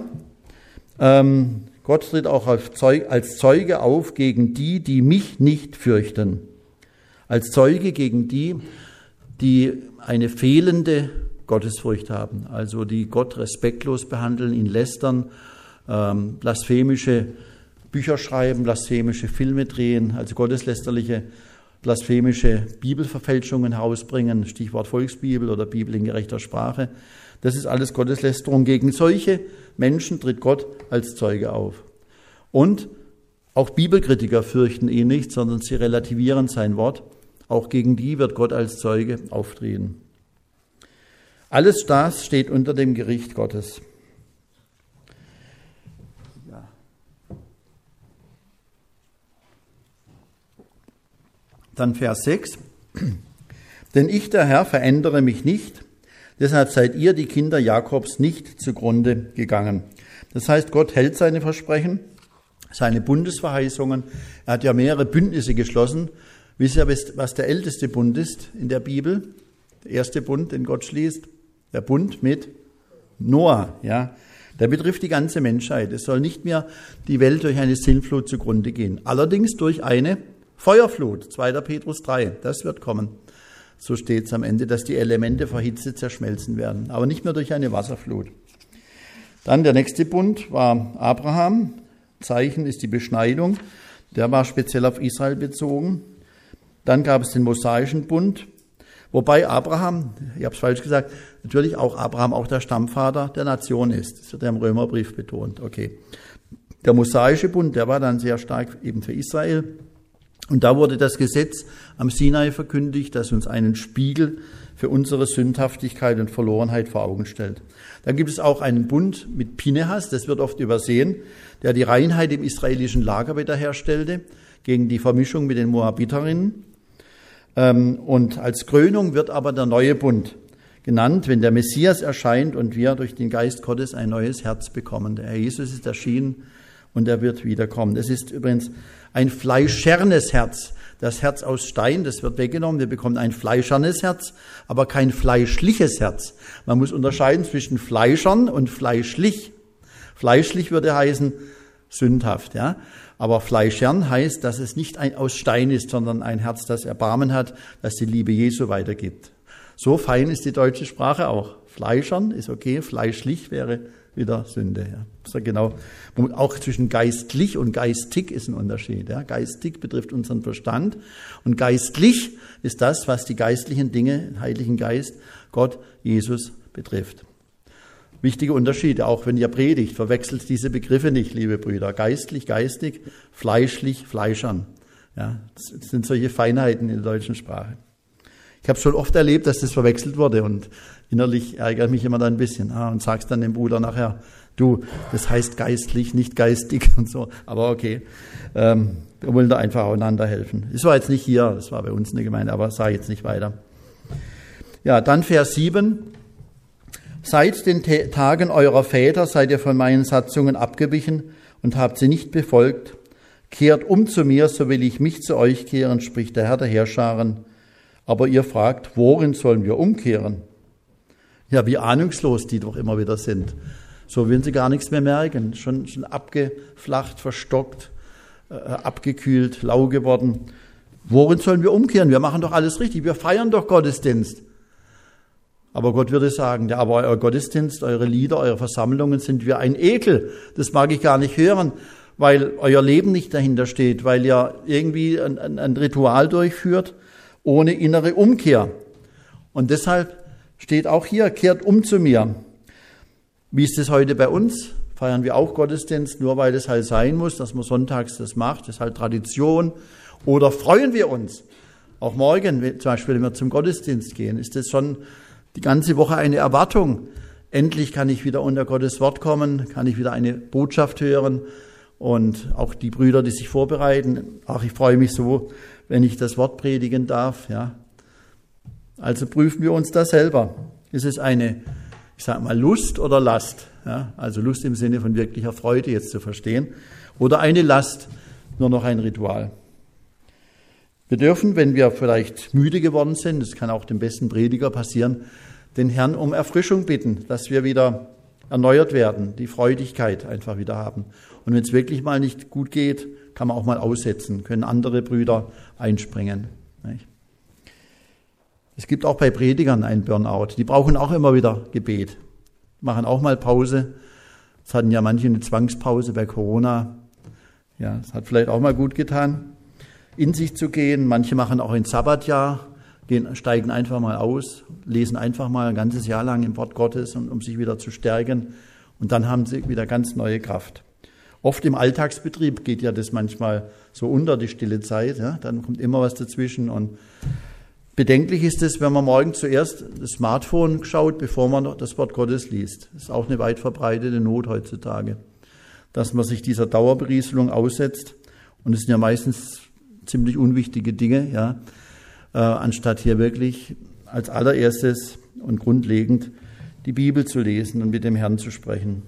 ähm, Gott tritt auch als Zeuge, als Zeuge auf gegen die, die mich nicht fürchten. Als Zeuge gegen die, die eine fehlende Gottesfurcht haben, also die Gott respektlos behandeln, ihn lästern, ähm, blasphemische Bücher schreiben, blasphemische Filme drehen, also gotteslästerliche, blasphemische Bibelverfälschungen herausbringen, Stichwort Volksbibel oder Bibel in gerechter Sprache. Das ist alles Gotteslästerung. Gegen solche Menschen tritt Gott als Zeuge auf. Und auch Bibelkritiker fürchten ihn nicht, sondern sie relativieren sein Wort. Auch gegen die wird Gott als Zeuge auftreten. Alles das steht unter dem Gericht Gottes. Ja. Dann Vers sechs. Denn ich, der Herr, verändere mich nicht, deshalb seid ihr, die Kinder Jakobs, nicht zugrunde gegangen. Das heißt, Gott hält seine Versprechen, seine Bundesverheißungen. Er hat ja mehrere Bündnisse geschlossen. Wisst ihr, was der älteste Bund ist in der Bibel? Der erste Bund, den Gott schließt? Der Bund mit Noah, ja. Der betrifft die ganze Menschheit. Es soll nicht mehr die Welt durch eine Sintflut zugrunde gehen. Allerdings durch eine Feuerflut. zweiter Petrus drei, das wird kommen. so steht es am Ende, dass die Elemente vor Hitze zerschmelzen werden, aber nicht mehr durch eine Wasserflut. Dann der nächste Bund war Abraham. Zeichen ist die Beschneidung. Der war speziell auf Israel bezogen. Dann gab es den mosaischen Bund. Wobei Abraham, ich habe es falsch gesagt, natürlich auch Abraham auch der Stammvater der Nation ist. Das wird ja im Römerbrief betont. Okay. Der mosaische Bund, der war dann sehr stark eben für Israel. Und da wurde das Gesetz am Sinai verkündigt, das uns einen Spiegel für unsere Sündhaftigkeit und Verlorenheit vor Augen stellt. Dann gibt es auch einen Bund mit Pinehas, das wird oft übersehen, der die Reinheit im israelischen Lager wiederherstellte, gegen die Vermischung mit den Moabiterinnen. Und als Krönung wird aber der neue Bund genannt, wenn der Messias erscheint und wir durch den Geist Gottes ein neues Herz bekommen. Der Herr Jesus ist erschienen und er wird wiederkommen. Es ist übrigens ein fleischernes Herz. Das Herz aus Stein, das wird weggenommen. Wir bekommen ein fleischernes Herz, aber kein fleischliches Herz. Man muss unterscheiden zwischen fleischern und fleischlich. Fleischlich würde heißen sündhaft, ja. Aber fleischern heißt, dass es nicht ein aus Stein ist, sondern ein Herz, das Erbarmen hat, das die Liebe Jesu weitergibt. So fein ist die deutsche Sprache auch. Fleischern ist okay, fleischlich wäre wieder Sünde. Ja. Das ist genau. Auch zwischen geistlich und geistig ist ein Unterschied. Ja. Geistig betrifft unseren Verstand und geistlich ist das, was die geistlichen Dinge, den Heiligen Geist, Gott, Jesus betrifft. Wichtige Unterschiede, auch wenn ihr predigt, verwechselt diese Begriffe nicht, liebe Brüder. Geistlich, geistig, fleischlich, fleischern. Ja, das sind solche Feinheiten in der deutschen Sprache. Ich habe schon oft erlebt, dass das verwechselt wurde und innerlich ärgere ich mich immer dann ein bisschen ah, und sag's dann dem Bruder nachher, du, das heißt geistlich, nicht geistig und so. Aber okay, ähm, wir wollen da einfach aufeinander helfen. Das war jetzt nicht hier, das war bei uns in der Gemeinde, aber sage jetzt nicht weiter. Ja, dann Vers sieben. Seit den Tagen eurer Väter seid ihr von meinen Satzungen abgewichen und habt sie nicht befolgt. Kehrt um zu mir, so will ich mich zu euch kehren, spricht der Herr der Heerscharen. Aber ihr fragt, worin sollen wir umkehren? Ja, wie ahnungslos die doch immer wieder sind. So werden sie gar nichts mehr merken. Schon, schon abgeflacht, verstockt, äh, abgekühlt, lau geworden. Worin sollen wir umkehren? Wir machen doch alles richtig. Wir feiern doch Gottesdienst. Aber Gott würde sagen, ja, aber euer Gottesdienst, eure Lieder, eure Versammlungen sind wie ein Ekel. Das mag ich gar nicht hören, weil euer Leben nicht dahinter steht, weil ihr irgendwie ein, ein, ein Ritual durchführt, ohne innere Umkehr. Und deshalb steht auch hier, kehrt um zu mir. Wie ist es heute bei uns? Feiern wir auch Gottesdienst, nur weil es halt sein muss, dass man sonntags das macht, das ist halt Tradition. Oder freuen wir uns? Auch morgen, zum Beispiel, wenn wir zum Gottesdienst gehen, ist das schon die ganze Woche eine Erwartung. Endlich kann ich wieder unter Gottes Wort kommen, kann ich wieder eine Botschaft hören und auch die Brüder, die sich vorbereiten. Ach, ich freue mich so, wenn ich das Wort predigen darf. Ja. Also prüfen wir uns das selber. Ist es eine, ich sage mal, Lust oder Last? Ja, also Lust im Sinne von wirklicher Freude jetzt zu verstehen. Oder eine Last, nur noch ein Ritual. Wir dürfen, wenn wir vielleicht müde geworden sind, das kann auch dem besten Prediger passieren, den Herrn um Erfrischung bitten, dass wir wieder erneuert werden, die Freudigkeit einfach wieder haben. Und wenn es wirklich mal nicht gut geht, kann man auch mal aussetzen, können andere Brüder einspringen. Es gibt auch bei Predigern einen Burnout. Die brauchen auch immer wieder Gebet, machen auch mal Pause. Es hatten ja manche eine Zwangspause bei Corona. Ja, das hat vielleicht auch mal gut getan, in sich zu gehen. Manche machen auch ein Sabbatjahr, gehen, steigen einfach mal aus, lesen einfach mal ein ganzes Jahr lang im Wort Gottes, um, um sich wieder zu stärken. Und dann haben sie wieder ganz neue Kraft. Oft im Alltagsbetrieb geht ja das manchmal so unter, die stille Zeit. Ja? Dann kommt immer was dazwischen. Und bedenklich ist es, wenn man morgen zuerst das Smartphone schaut, bevor man das Wort Gottes liest. Das ist auch eine weit verbreitete Not heutzutage, dass man sich dieser Dauerberieselung aussetzt. Und es sind ja meistens ziemlich unwichtige Dinge, ja, äh, anstatt hier wirklich als allererstes und grundlegend die Bibel zu lesen und mit dem Herrn zu sprechen.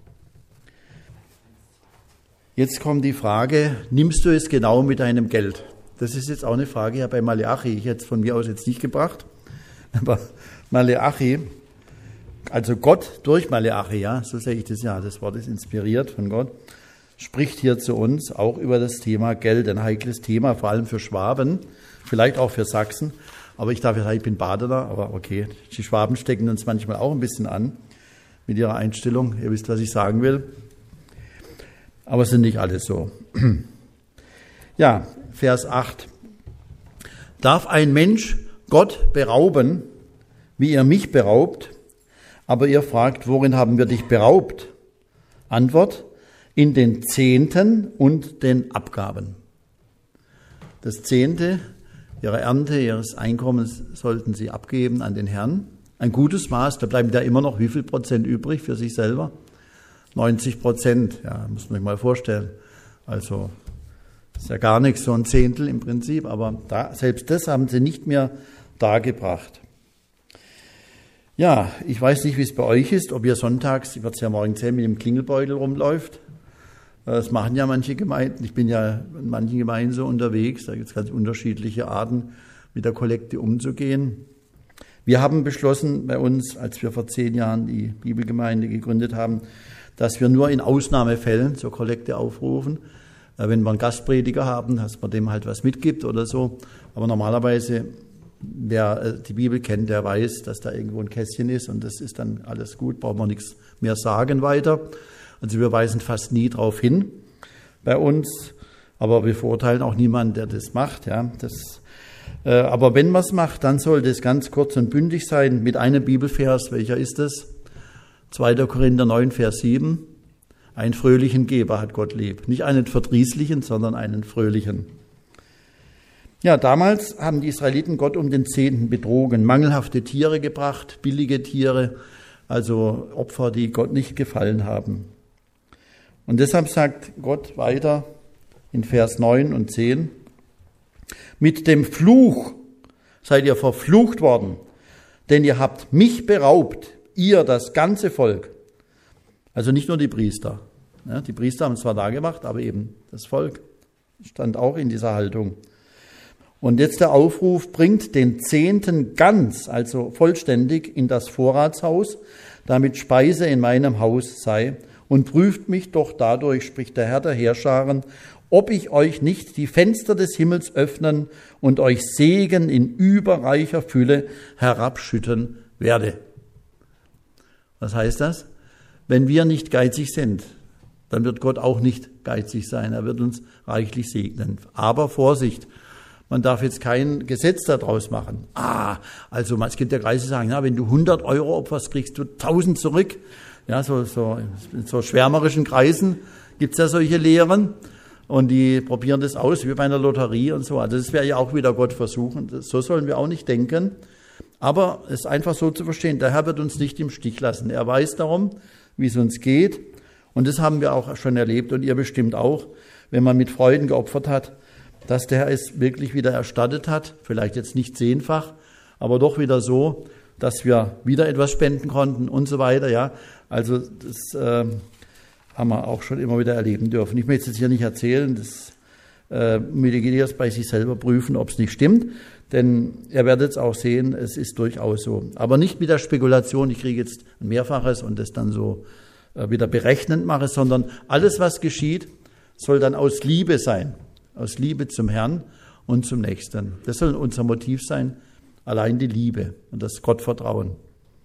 Jetzt kommt die Frage, nimmst du es genau mit deinem Geld? Das ist jetzt auch eine Frage, ja, bei Maleachi, ich hätte es von mir aus jetzt nicht gebracht, aber Maleachi, also Gott durch Maleachi, ja, so sehe ich das ja, das Wort ist inspiriert von Gott, spricht hier zu uns auch über das Thema Geld, ein heikles Thema, vor allem für Schwaben, vielleicht auch für Sachsen, Aber ich darf ja sagen, ich bin Badener, aber okay, die Schwaben stecken uns manchmal auch ein bisschen an mit ihrer Einstellung. Ihr wisst, was ich sagen will. Aber es sind nicht alle so. Ja, Vers acht. Darf ein Mensch Gott berauben, wie ihr mich beraubt? Aber ihr fragt, worin haben wir dich beraubt? Antwort, in den Zehnten und den Abgaben. Das Zehnte ihrer Ernte, ihres Einkommens sollten sie abgeben an den Herrn. Ein gutes Maß, da bleiben da immer noch wie viel Prozent übrig für sich selber? neunzig Prozent, ja, muss man sich mal vorstellen. Also ist ja gar nichts, so ein Zehntel im Prinzip, aber da, selbst das haben sie nicht mehr dargebracht. Ja, ich weiß nicht, wie es bei euch ist, ob ihr sonntags, ich werde es ja morgen sehen, mit dem Klingelbeutel rumläuft. Das machen ja manche Gemeinden. Ich bin ja in manchen Gemeinden so unterwegs. Da gibt es ganz unterschiedliche Arten, mit der Kollekte umzugehen. Wir haben beschlossen bei uns, als wir vor zehn Jahren die Bibelgemeinde gegründet haben, dass wir nur in Ausnahmefällen zur Kollekte aufrufen. Wenn wir einen Gastprediger haben, dass man dem halt was mitgibt oder so. Aber normalerweise, wer die Bibel kennt, der weiß, dass da irgendwo ein Kästchen ist und das ist dann alles gut, braucht man nichts mehr sagen weiter. Also wir weisen fast nie darauf hin bei uns, aber wir verurteilen auch niemanden, der das macht. Ja, das, äh, aber wenn man es macht, dann sollte es ganz kurz und bündig sein mit einem Bibelvers. Welcher ist es? zweiter Korinther neun, Vers sieben. Einen fröhlichen Geber hat Gott lieb. Nicht einen verdrießlichen, sondern einen fröhlichen. Ja, damals haben die Israeliten Gott um den Zehnten betrogen, mangelhafte Tiere gebracht, billige Tiere, also Opfer, die Gott nicht gefallen haben. Und deshalb sagt Gott weiter in Vers neun und zehn, mit dem Fluch seid ihr verflucht worden, denn ihr habt mich beraubt, ihr, das ganze Volk. Also nicht nur die Priester. Ja, die Priester haben es zwar da gemacht, aber eben das Volk stand auch in dieser Haltung. Und jetzt der Aufruf, bringt den Zehnten ganz, also vollständig in das Vorratshaus, damit Speise in meinem Haus sei. Und prüft mich doch dadurch, spricht der Herr der Heerscharen, ob ich euch nicht die Fenster des Himmels öffnen und euch Segen in überreicher Fülle herabschütten werde. Was heißt das? Wenn wir nicht geizig sind, dann wird Gott auch nicht geizig sein. Er wird uns reichlich segnen. Aber Vorsicht, man darf jetzt kein Gesetz daraus machen. Ah, also es gibt ja Kreise, die sagen, na, wenn du hundert Euro opferst, kriegst du tausend zurück. Ja, so, so, in so schwärmerischen Kreisen gibt's ja solche Lehren und die probieren das aus, wie bei einer Lotterie und so. Also das wäre ja auch wieder Gott versuchen. So sollen wir auch nicht denken. Aber es ist einfach so zu verstehen, der Herr wird uns nicht im Stich lassen. Er weiß darum, wie es uns geht. Und das haben wir auch schon erlebt und ihr bestimmt auch, wenn man mit Freuden geopfert hat, dass der Herr es wirklich wieder erstattet hat. Vielleicht jetzt nicht zehnfach, aber doch wieder so, dass wir wieder etwas spenden konnten und so weiter. Ja, also das äh, haben wir auch schon immer wieder erleben dürfen. Ich möchte es jetzt hier nicht erzählen, das äh, möge jeder bei sich selber prüfen, ob es nicht stimmt, denn ihr werdet es auch sehen, es ist durchaus so. Aber nicht mit der Spekulation, ich kriege jetzt ein Mehrfaches und das dann so äh, wieder berechnend mache, sondern alles, was geschieht, soll dann aus Liebe sein, aus Liebe zum Herrn und zum Nächsten. Das soll unser Motiv sein, allein die Liebe und das Gottvertrauen.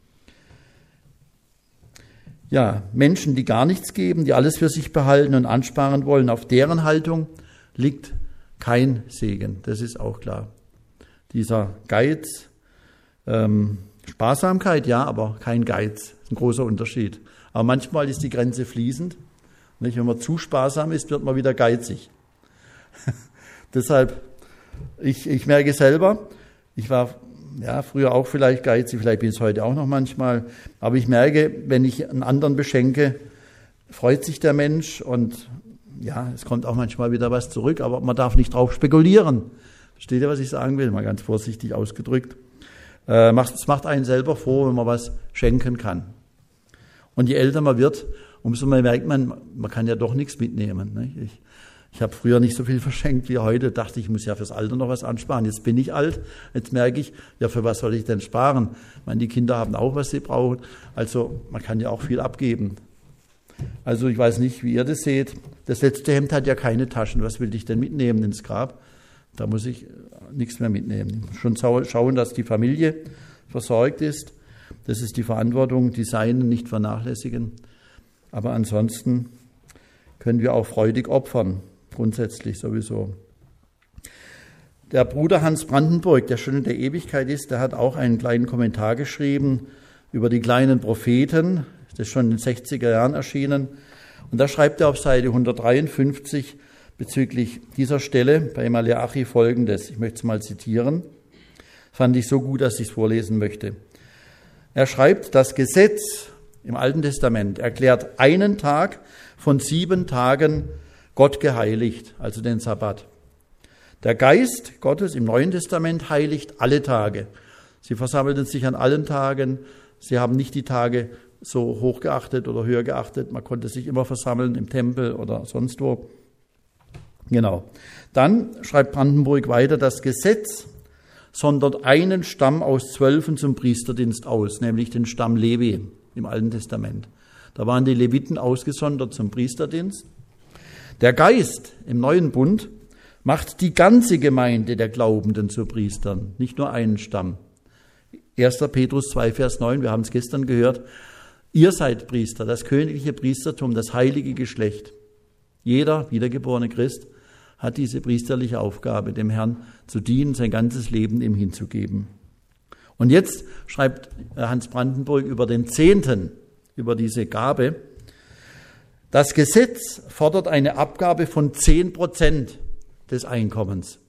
Ja, Menschen, die gar nichts geben, die alles für sich behalten und ansparen wollen, auf deren Haltung liegt kein Segen. Das ist auch klar. Dieser Geiz, ähm, Sparsamkeit, ja, aber kein Geiz. Das ist ein großer Unterschied. Aber manchmal ist die Grenze fließend. Nicht? Wenn man zu sparsam ist, wird man wieder geizig. Deshalb, ich, ich merke selber, ich war ja früher auch vielleicht geizig, vielleicht bin ich es heute auch noch manchmal, aber ich merke, wenn ich einen anderen beschenke, freut sich der Mensch und ja, es kommt auch manchmal wieder was zurück, aber man darf nicht drauf spekulieren. Versteht ihr, was ich sagen will? Mal ganz vorsichtig ausgedrückt. Äh, es macht einen selber froh, wenn man was schenken kann. Und je älter man wird, umso mehr merkt man, man kann ja doch nichts mitnehmen. Nicht? Ich, ich habe früher nicht so viel verschenkt wie heute, dachte ich, muss ja fürs Alter noch was ansparen. Jetzt bin ich alt, jetzt merke ich, ja, für was soll ich denn sparen? Ich meine, die Kinder haben auch, was sie brauchen. Also man kann ja auch viel abgeben. Also ich weiß nicht, wie ihr das seht. Das letzte Hemd hat ja keine Taschen. Was will ich denn mitnehmen ins Grab? Da muss ich nichts mehr mitnehmen. Schon schauen, dass die Familie versorgt ist. Das ist die Verantwortung, die Seinen nicht vernachlässigen. Aber ansonsten können wir auch freudig opfern, grundsätzlich sowieso. Der Bruder Hans Brandenburg, der schon in der Ewigkeit ist, der hat auch einen kleinen Kommentar geschrieben über die kleinen Propheten. Das ist schon in den sechziger Jahren erschienen. Und da schreibt er auf Seite hundertdreiundfünfzig bezüglich dieser Stelle bei Maleachi Folgendes. Ich möchte es mal zitieren. Fand ich so gut, dass ich es vorlesen möchte. Er schreibt, das Gesetz im Alten Testament erklärt einen Tag von sieben Tagen Gott geheiligt, also den Sabbat. Der Geist Gottes im Neuen Testament heiligt alle Tage. Sie versammelten sich an allen Tagen. Sie haben nicht die Tage so hoch geachtet oder höher geachtet. Man konnte sich immer versammeln im Tempel oder sonst wo. Genau. Dann schreibt Brandenburg weiter, das Gesetz sondert einen Stamm aus Zwölfen zum Priesterdienst aus, nämlich den Stamm Levi im Alten Testament. Da waren die Leviten ausgesondert zum Priesterdienst. Der Geist im Neuen Bund macht die ganze Gemeinde der Glaubenden zu Priestern, nicht nur einen Stamm. erster Petrus zwei, Vers neun, wir haben es gestern gehört, ihr seid Priester, das königliche Priestertum, das heilige Geschlecht. Jeder wiedergeborene Christ hat diese priesterliche Aufgabe, dem Herrn zu dienen, sein ganzes Leben ihm hinzugeben. Und jetzt schreibt Hans Brandenburg über den Zehnten, über diese Gabe. Das Gesetz fordert eine Abgabe von zehn Prozent des Einkommens.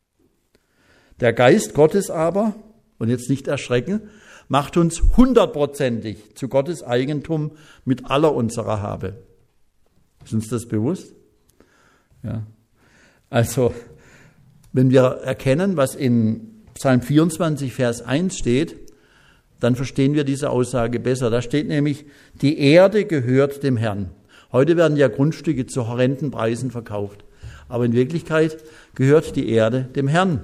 Der Geist Gottes aber, und jetzt nicht erschrecken, macht uns hundertprozentig zu Gottes Eigentum mit aller unserer Habe. Ist uns das bewusst? Ja. Also, wenn wir erkennen, was in Psalm vierundzwanzig, Vers eins steht, dann verstehen wir diese Aussage besser. Da steht nämlich, die Erde gehört dem Herrn. Heute werden ja Grundstücke zu horrenden Preisen verkauft. Aber in Wirklichkeit gehört die Erde dem Herrn.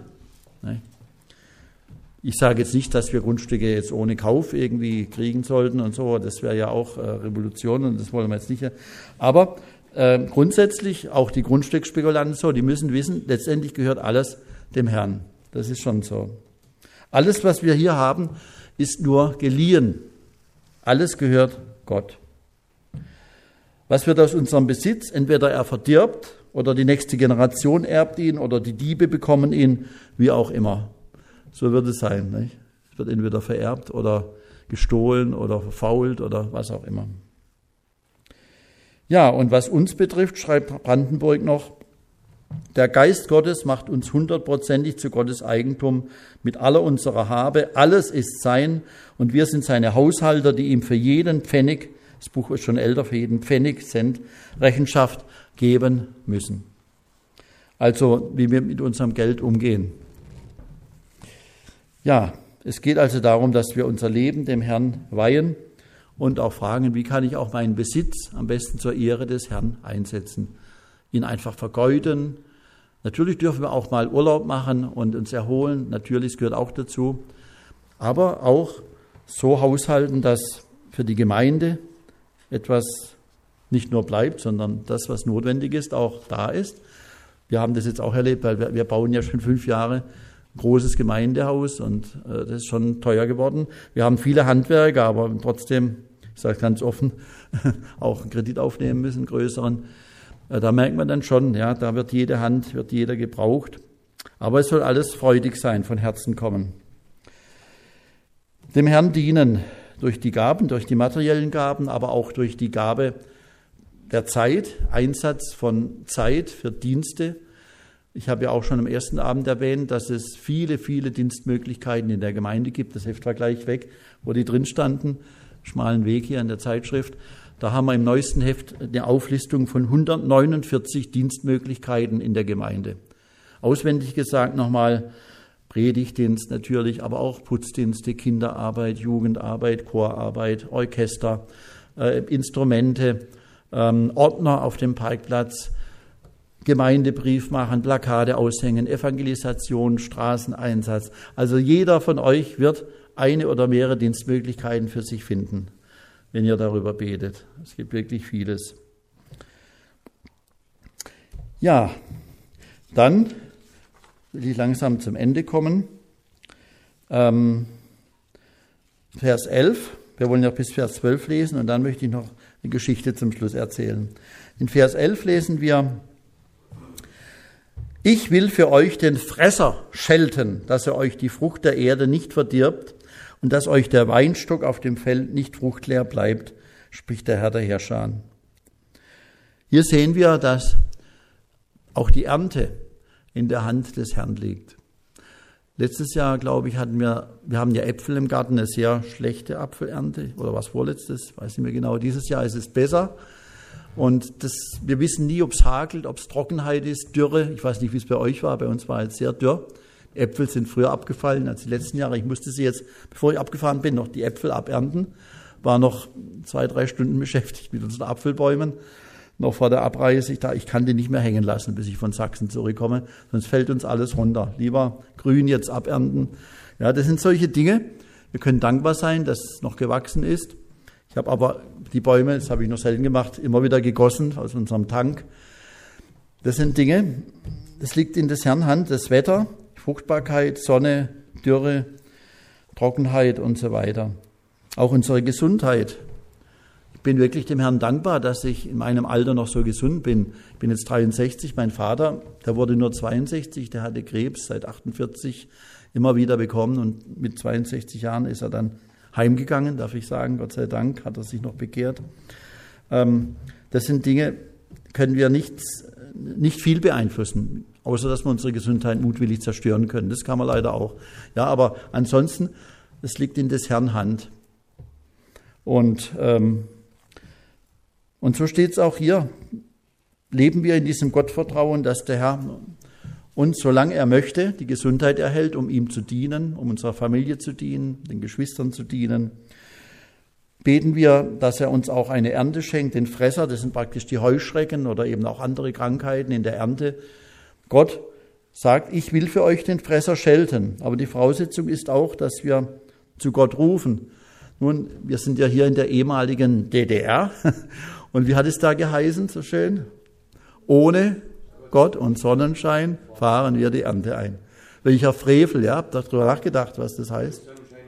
Ich sage jetzt nicht, dass wir Grundstücke jetzt ohne Kauf irgendwie kriegen sollten und so. Das wäre ja auch Revolution und das wollen wir jetzt nicht. Aber äh, grundsätzlich auch die Grundstücksspekulanten so, die müssen wissen, letztendlich gehört alles dem Herrn. Das ist schon so. Alles, was wir hier haben, ist nur geliehen. Alles gehört Gott. Was wird aus unserem Besitz? Entweder er verdirbt oder die nächste Generation erbt ihn oder die Diebe bekommen ihn, wie auch immer. So wird es sein. Nicht? Es wird entweder vererbt oder gestohlen oder verfault oder was auch immer. Ja, und was uns betrifft, schreibt Brandenburg noch, der Geist Gottes macht uns hundertprozentig zu Gottes Eigentum mit aller unserer Habe. Alles ist sein und wir sind seine Haushalter, die ihm für jeden Pfennig, das Buch ist schon älter, für jeden Pfennig, Cent, Rechenschaft geben müssen. Also, wie wir mit unserem Geld umgehen. Ja, es geht also darum, dass wir unser Leben dem Herrn weihen und auch fragen, wie kann ich auch meinen Besitz am besten zur Ehre des Herrn einsetzen. Ihn einfach vergeuden. Natürlich dürfen wir auch mal Urlaub machen und uns erholen. Natürlich, es gehört auch dazu. Aber auch so haushalten, dass für die Gemeinde etwas nicht nur bleibt, sondern das, was notwendig ist, auch da ist. Wir haben das jetzt auch erlebt, weil wir, wir bauen ja schon fünf Jahre ein großes Gemeindehaus und äh, das ist schon teuer geworden. Wir haben viele Handwerker, aber trotzdem, ich sage ganz offen, auch einen Kredit aufnehmen müssen, einen größeren. Äh, da merkt man dann schon, ja, da wird jede Hand, wird jeder gebraucht. Aber es soll alles freudig sein, von Herzen kommen. Dem Herrn dienen durch die Gaben, durch die materiellen Gaben, aber auch durch die Gabe der Zeit, Einsatz von Zeit für Dienste. Ich habe ja auch schon am ersten Abend erwähnt, dass es viele, viele Dienstmöglichkeiten in der Gemeinde gibt. Das Heft war gleich weg, wo die drin standen, schmalen Weg hier in der Zeitschrift. Da haben wir im neuesten Heft eine Auflistung von hundertneunundvierzig Dienstmöglichkeiten in der Gemeinde. Auswendig gesagt nochmal, Predigtdienst natürlich, aber auch Putzdienste, Kinderarbeit, Jugendarbeit, Chorarbeit, Orchester, äh, Instrumente, ähm, Ordner auf dem Parkplatz, Gemeindebrief machen, Plakate aushängen, Evangelisation, Straßeneinsatz. Also jeder von euch wird eine oder mehrere Dienstmöglichkeiten für sich finden, wenn ihr darüber betet. Es gibt wirklich vieles. Ja, dann will ich langsam zum Ende kommen. Ähm, Vers elf, wir wollen ja bis Vers zwölf lesen und dann möchte ich noch eine Geschichte zum Schluss erzählen. In Vers elf lesen wir: Ich will für euch den Fresser schelten, dass er euch die Frucht der Erde nicht verdirbt und dass euch der Weinstock auf dem Feld nicht fruchtleer bleibt, spricht der Herr der Herrscher. Hier sehen wir, dass auch die Ernte in der Hand des Herrn liegt. Letztes Jahr, glaube ich, hatten wir, wir haben ja Äpfel im Garten, eine sehr schlechte Apfelernte, oder was vorletztes, weiß nicht mehr genau. Dieses Jahr ist es besser. Und das, wir wissen nie, ob es hagelt, ob es Trockenheit ist, Dürre. Ich weiß nicht, wie es bei euch war. Bei uns war es sehr dürr. Die Äpfel sind früher abgefallen als die letzten Jahre. Ich musste sie jetzt, bevor ich abgefahren bin, noch die Äpfel abernten. War noch zwei, drei Stunden beschäftigt mit unseren Apfelbäumen. Noch vor der Abreise, ich, da, ich kann die nicht mehr hängen lassen, bis ich von Sachsen zurückkomme, sonst fällt uns alles runter. Lieber grün jetzt abernten. Ja, das sind solche Dinge. Wir können dankbar sein, dass es noch gewachsen ist. Ich habe aber die Bäume, das habe ich noch selten gemacht, immer wieder gegossen aus unserem Tank. Das sind Dinge, das liegt in des Herrn Hand, das Wetter, Fruchtbarkeit, Sonne, Dürre, Trockenheit und so weiter. Auch unsere Gesundheit. Ich bin wirklich dem Herrn dankbar, dass ich in meinem Alter noch so gesund bin. Ich bin jetzt dreiundsechzig, mein Vater, der wurde nur zweiundsechzig, der hatte Krebs seit achtundvierzig immer wieder bekommen und mit zweiundsechzig Jahren ist er dann heimgegangen, darf ich sagen, Gott sei Dank, hat er sich noch bekehrt. Das sind Dinge, können wir nicht, nicht viel beeinflussen, außer dass wir unsere Gesundheit mutwillig zerstören können. Das kann man leider auch. Ja, aber ansonsten, es liegt in des Herrn Hand. Und ähm, Und so steht es auch hier, leben wir in diesem Gottvertrauen, dass der Herr uns, solange er möchte, die Gesundheit erhält, um ihm zu dienen, um unserer Familie zu dienen, den Geschwistern zu dienen. Beten wir, dass er uns auch eine Ernte schenkt, den Fresser, das sind praktisch die Heuschrecken oder eben auch andere Krankheiten in der Ernte. Gott sagt, ich will für euch den Fresser schelten, aber die Voraussetzung ist auch, dass wir zu Gott rufen. Nun, wir sind ja hier in der ehemaligen D D R. Und wie hat es da geheißen, so schön? Ohne Gott und Sonnenschein fahren wir die Ernte ein. Welcher Frevel, ja, habt ihr darüber nachgedacht, was das heißt?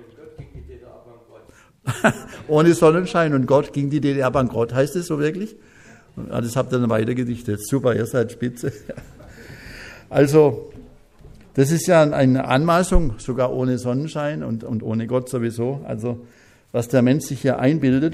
Ohne Sonnenschein und Gott ging die D D R bankrott. Heißt das so wirklich? Ja, das habt ihr dann weitergedichtet. Super, ihr seid spitze. Also, das ist ja eine Anmaßung, sogar ohne Sonnenschein und, und ohne Gott sowieso. Also, was der Mensch sich hier einbildet.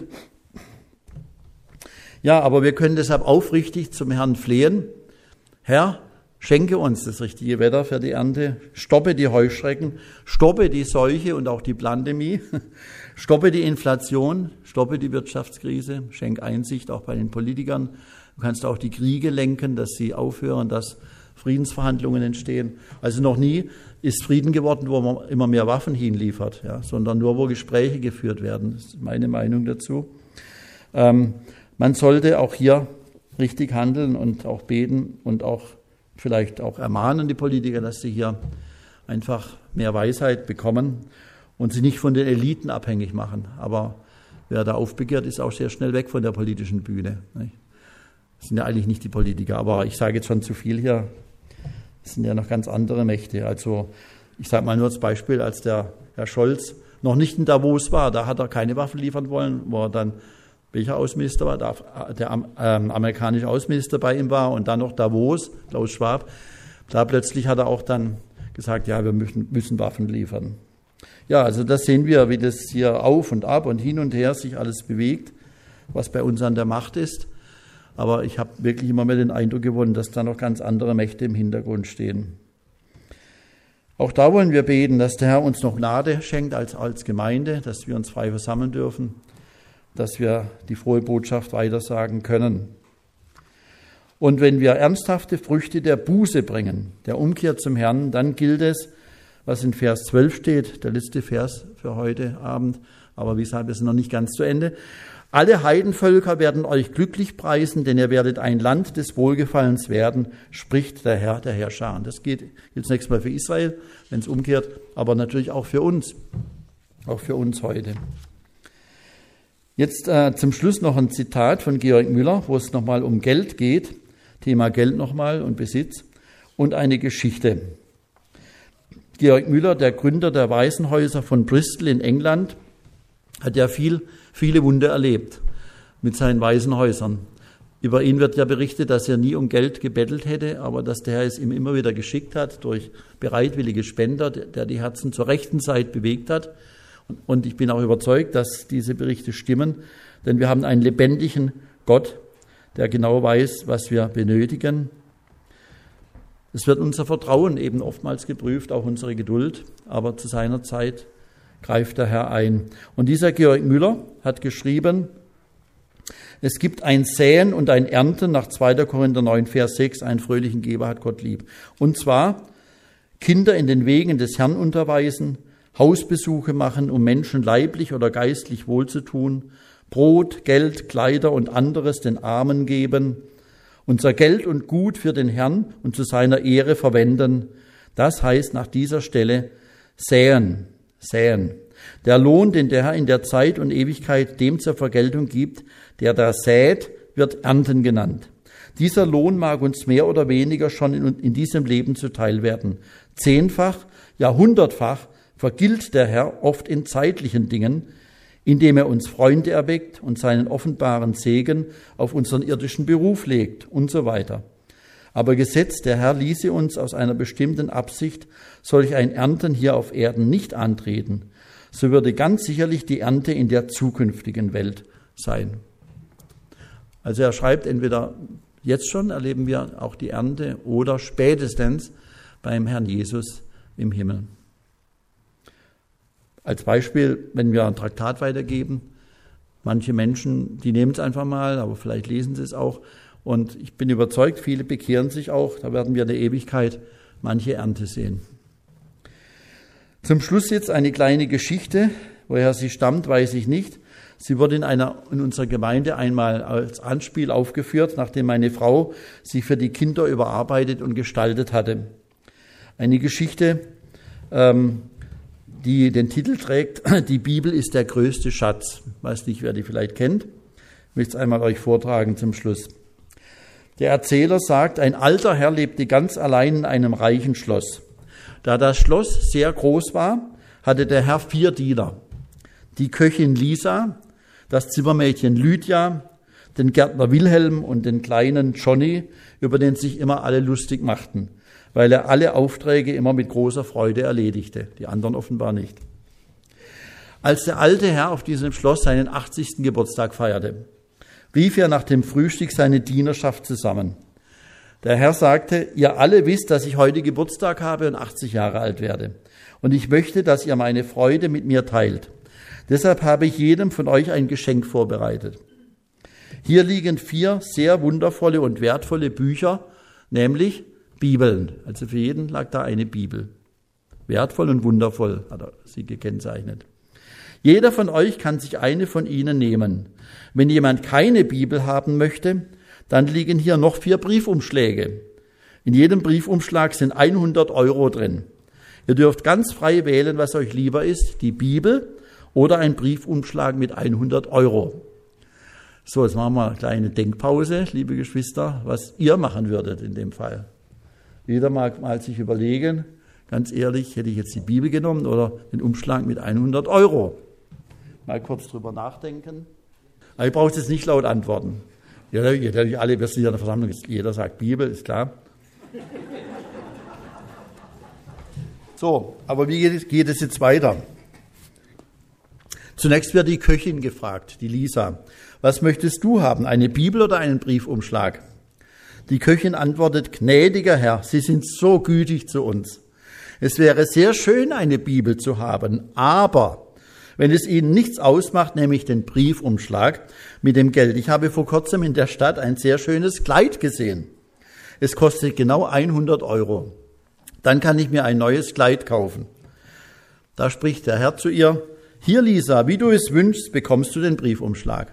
Ja, aber wir können deshalb aufrichtig zum Herrn flehen. Herr, schenke uns das richtige Wetter für die Ernte. Stoppe die Heuschrecken, stoppe die Seuche und auch die Pandemie. Stoppe die Inflation, stoppe die Wirtschaftskrise. Schenk Einsicht auch bei den Politikern. Du kannst auch die Kriege lenken, dass sie aufhören, dass Friedensverhandlungen entstehen. Also noch nie ist Frieden geworden, wo man immer mehr Waffen hinliefert, ja, sondern nur, wo Gespräche geführt werden. Das ist meine Meinung dazu. Ähm, man sollte auch hier richtig handeln und auch beten und auch vielleicht auch ermahnen die Politiker, dass sie hier einfach mehr Weisheit bekommen und sie nicht von den Eliten abhängig machen. Aber wer da aufbegehrt, ist auch sehr schnell weg von der politischen Bühne. Das sind ja eigentlich nicht die Politiker, aber ich sage jetzt schon zu viel hier. Das sind ja noch ganz andere Mächte. Also ich sage mal nur als Beispiel, als der Herr Scholz noch nicht in Davos war, da hat er keine Waffen liefern wollen, wo er dann, welcher Außenminister war, der, der ähm, amerikanische Außenminister bei ihm war und dann noch Davos, Klaus Schwab, da plötzlich hat er auch dann gesagt, ja, wir müssen, müssen Waffen liefern. Ja, also das sehen wir, wie das hier auf und ab und hin und her sich alles bewegt, was bei uns an der Macht ist. Aber ich habe wirklich immer mehr den Eindruck gewonnen, dass da noch ganz andere Mächte im Hintergrund stehen. Auch da wollen wir beten, dass der Herr uns noch Gnade schenkt als, als Gemeinde, dass wir uns frei versammeln dürfen, dass wir die frohe Botschaft weitersagen können. Und wenn wir ernsthafte Früchte der Buße bringen, der Umkehr zum Herrn, dann gilt es, was in Vers zwölf steht, der letzte Vers für heute Abend, aber wie gesagt, wir sind noch nicht ganz zu Ende. Alle Heidenvölker werden euch glücklich preisen, denn ihr werdet ein Land des Wohlgefallens werden, spricht der Herr, der Herrscher. Und das gilt jetzt nächstes Mal für Israel, wenn es umkehrt, aber natürlich auch für uns, auch für uns heute. Jetzt äh, zum Schluss noch ein Zitat von Georg Müller, wo es nochmal um Geld geht, Thema Geld nochmal und Besitz und eine Geschichte. Georg Müller, der Gründer der Waisenhäuser von Bristol in England, hat ja viel, viele Wunder erlebt mit seinen Waisenhäusern. Über ihn wird ja berichtet, dass er nie um Geld gebettelt hätte, aber dass der Herr es ihm immer wieder geschickt hat durch bereitwillige Spender, der die Herzen zur rechten Zeit bewegt hat. Und ich bin auch überzeugt, dass diese Berichte stimmen, denn wir haben einen lebendigen Gott, der genau weiß, was wir benötigen. Es wird unser Vertrauen eben oftmals geprüft, auch unsere Geduld, aber zu seiner Zeit greift der Herr ein. Und dieser Georg Müller hat geschrieben, es gibt ein Säen und ein Ernten nach zweiter Korinther neun, Vers sechs, einen fröhlichen Geber hat Gott lieb. Und zwar Kinder in den Wegen des Herrn unterweisen, Hausbesuche machen, um Menschen leiblich oder geistlich wohlzutun, Brot, Geld, Kleider und anderes den Armen geben, unser Geld und Gut für den Herrn und zu seiner Ehre verwenden. Das heißt nach dieser Stelle säen, säen. Der Lohn, den der Herr in der Zeit und Ewigkeit dem zur Vergeltung gibt, der da sät, wird Ernten genannt. Dieser Lohn mag uns mehr oder weniger schon in, in diesem Leben zuteil werden. Zehnfach, ja hundertfach vergilt der Herr oft in zeitlichen Dingen, indem er uns Freunde erweckt und seinen offenbaren Segen auf unseren irdischen Beruf legt und so weiter. Aber gesetzt, der Herr ließe uns aus einer bestimmten Absicht solch ein Ernten hier auf Erden nicht antreten, so würde ganz sicherlich die Ernte in der zukünftigen Welt sein. Also er schreibt, entweder jetzt schon erleben wir auch die Ernte oder spätestens beim Herrn Jesus im Himmel. Als Beispiel, wenn wir ein Traktat weitergeben, manche Menschen, die nehmen es einfach mal, aber vielleicht lesen sie es auch. Und ich bin überzeugt, viele bekehren sich auch. Da werden wir in der Ewigkeit manche Ernte sehen. Zum Schluss jetzt eine kleine Geschichte. Woher sie stammt, weiß ich nicht. Sie wurde in einer, in unserer Gemeinde einmal als Anspiel aufgeführt, nachdem meine Frau sich für die Kinder überarbeitet und gestaltet hatte. Eine Geschichte, ähm, die den Titel trägt, die Bibel ist der größte Schatz. Ich weiß nicht, wer die vielleicht kennt. Ich möchte es einmal euch vortragen zum Schluss. Der Erzähler sagt, ein alter Herr lebte ganz allein in einem reichen Schloss. Da das Schloss sehr groß war, hatte der Herr vier Diener. Die Köchin Lisa, das Zimmermädchen Lydia, den Gärtner Wilhelm und den kleinen Johnny, über den sich immer alle lustig machten, weil er alle Aufträge immer mit großer Freude erledigte, die anderen offenbar nicht. Als der alte Herr auf diesem Schloss seinen achtzigsten Geburtstag feierte, rief er nach dem Frühstück seine Dienerschaft zusammen. Der Herr sagte, ihr alle wisst, dass ich heute Geburtstag habe und achtzig Jahre alt werde. Und ich möchte, dass ihr meine Freude mit mir teilt. Deshalb habe ich jedem von euch ein Geschenk vorbereitet. Hier liegen vier sehr wundervolle und wertvolle Bücher, nämlich Bibeln. Also für jeden lag da eine Bibel. Wertvoll und wundervoll hat er sie gekennzeichnet. Jeder von euch kann sich eine von ihnen nehmen. Wenn jemand keine Bibel haben möchte, dann liegen hier noch vier Briefumschläge. In jedem Briefumschlag sind hundert Euro drin. Ihr dürft ganz frei wählen, was euch lieber ist, die Bibel oder ein Briefumschlag mit hundert Euro. So, jetzt machen wir eine kleine Denkpause, liebe Geschwister, was ihr machen würdet in dem Fall. Jeder mag mal sich überlegen, ganz ehrlich, hätte ich jetzt die Bibel genommen oder den Umschlag mit hundert Euro? Mal kurz drüber nachdenken. Aber ich brauche jetzt nicht laut antworten. Jeder, jeder, alle, wir sind ja in der Versammlung, jeder sagt Bibel, ist klar. So, aber wie geht es, geht es jetzt weiter? Zunächst wird die Köchin gefragt, die Lisa. Was möchtest du haben, eine Bibel oder einen Briefumschlag? Die Köchin antwortet, gnädiger Herr, Sie sind so gütig zu uns. Es wäre sehr schön, eine Bibel zu haben, aber wenn es Ihnen nichts ausmacht, nehme ich den Briefumschlag mit dem Geld. Ich habe vor kurzem in der Stadt ein sehr schönes Kleid gesehen. Es kostet genau hundert Euro. Dann kann ich mir ein neues Kleid kaufen. Da spricht der Herr zu ihr, hier Lisa, wie du es wünschst, bekommst du den Briefumschlag.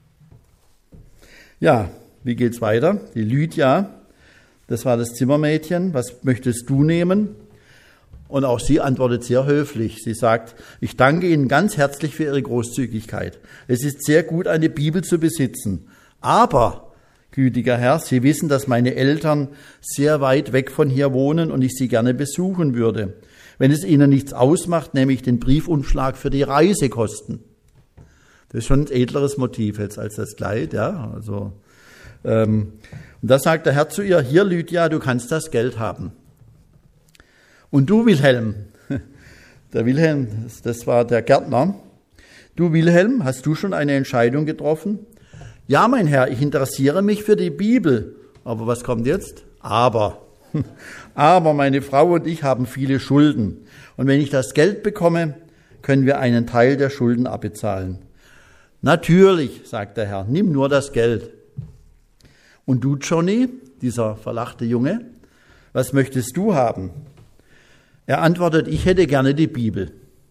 Ja, wie geht's weiter? Die Lydia, das war das Zimmermädchen, was möchtest du nehmen? Und auch sie antwortet sehr höflich. Sie sagt, ich danke Ihnen ganz herzlich für Ihre Großzügigkeit. Es ist sehr gut, eine Bibel zu besitzen. Aber gütiger Herr, Sie wissen, dass meine Eltern sehr weit weg von hier wohnen und ich sie gerne besuchen würde. Wenn es Ihnen nichts ausmacht, nehme ich den Briefumschlag für die Reisekosten. Das ist schon ein edleres Motiv jetzt als das Kleid, ja. Also, ähm, und da sagt der Herr zu ihr, hier Lydia, du kannst das Geld haben. Und du Wilhelm, der Wilhelm, das war der Gärtner, du Wilhelm, hast du schon eine Entscheidung getroffen? Ja, mein Herr, ich interessiere mich für die Bibel. Aber was kommt jetzt? Aber. Aber meine Frau und ich haben viele Schulden. Und wenn ich das Geld bekomme, können wir einen Teil der Schulden abbezahlen. Natürlich, sagt der Herr, nimm nur das Geld. Und du, Johnny, dieser verlachte Junge, was möchtest du haben? Er antwortet, ich hätte gerne die Bibel.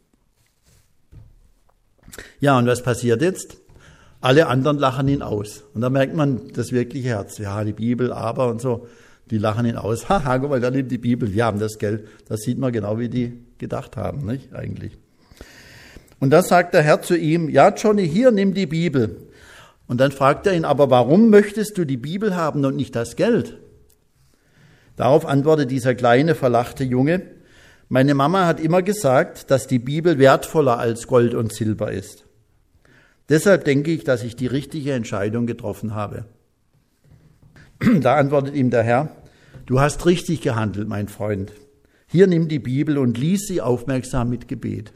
Ja, und was passiert jetzt? Alle anderen lachen ihn aus. Und da merkt man das wirkliche Herz. Ja, die Bibel, aber und so. Die lachen ihn aus. Haha, guck mal, da nimmt die Bibel. Die haben das Geld. Das sieht man genau, wie die gedacht haben, nicht? Eigentlich. Und da sagt der Herr zu ihm, ja, Johnny, hier, nimm die Bibel. Und dann fragt er ihn, aber warum möchtest du die Bibel haben und nicht das Geld? Darauf antwortet dieser kleine, verlachte Junge, meine Mama hat immer gesagt, dass die Bibel wertvoller als Gold und Silber ist. Deshalb denke ich, dass ich die richtige Entscheidung getroffen habe. Da antwortet ihm der Herr, du hast richtig gehandelt, mein Freund. Hier nimm die Bibel und lies sie aufmerksam mit Gebet.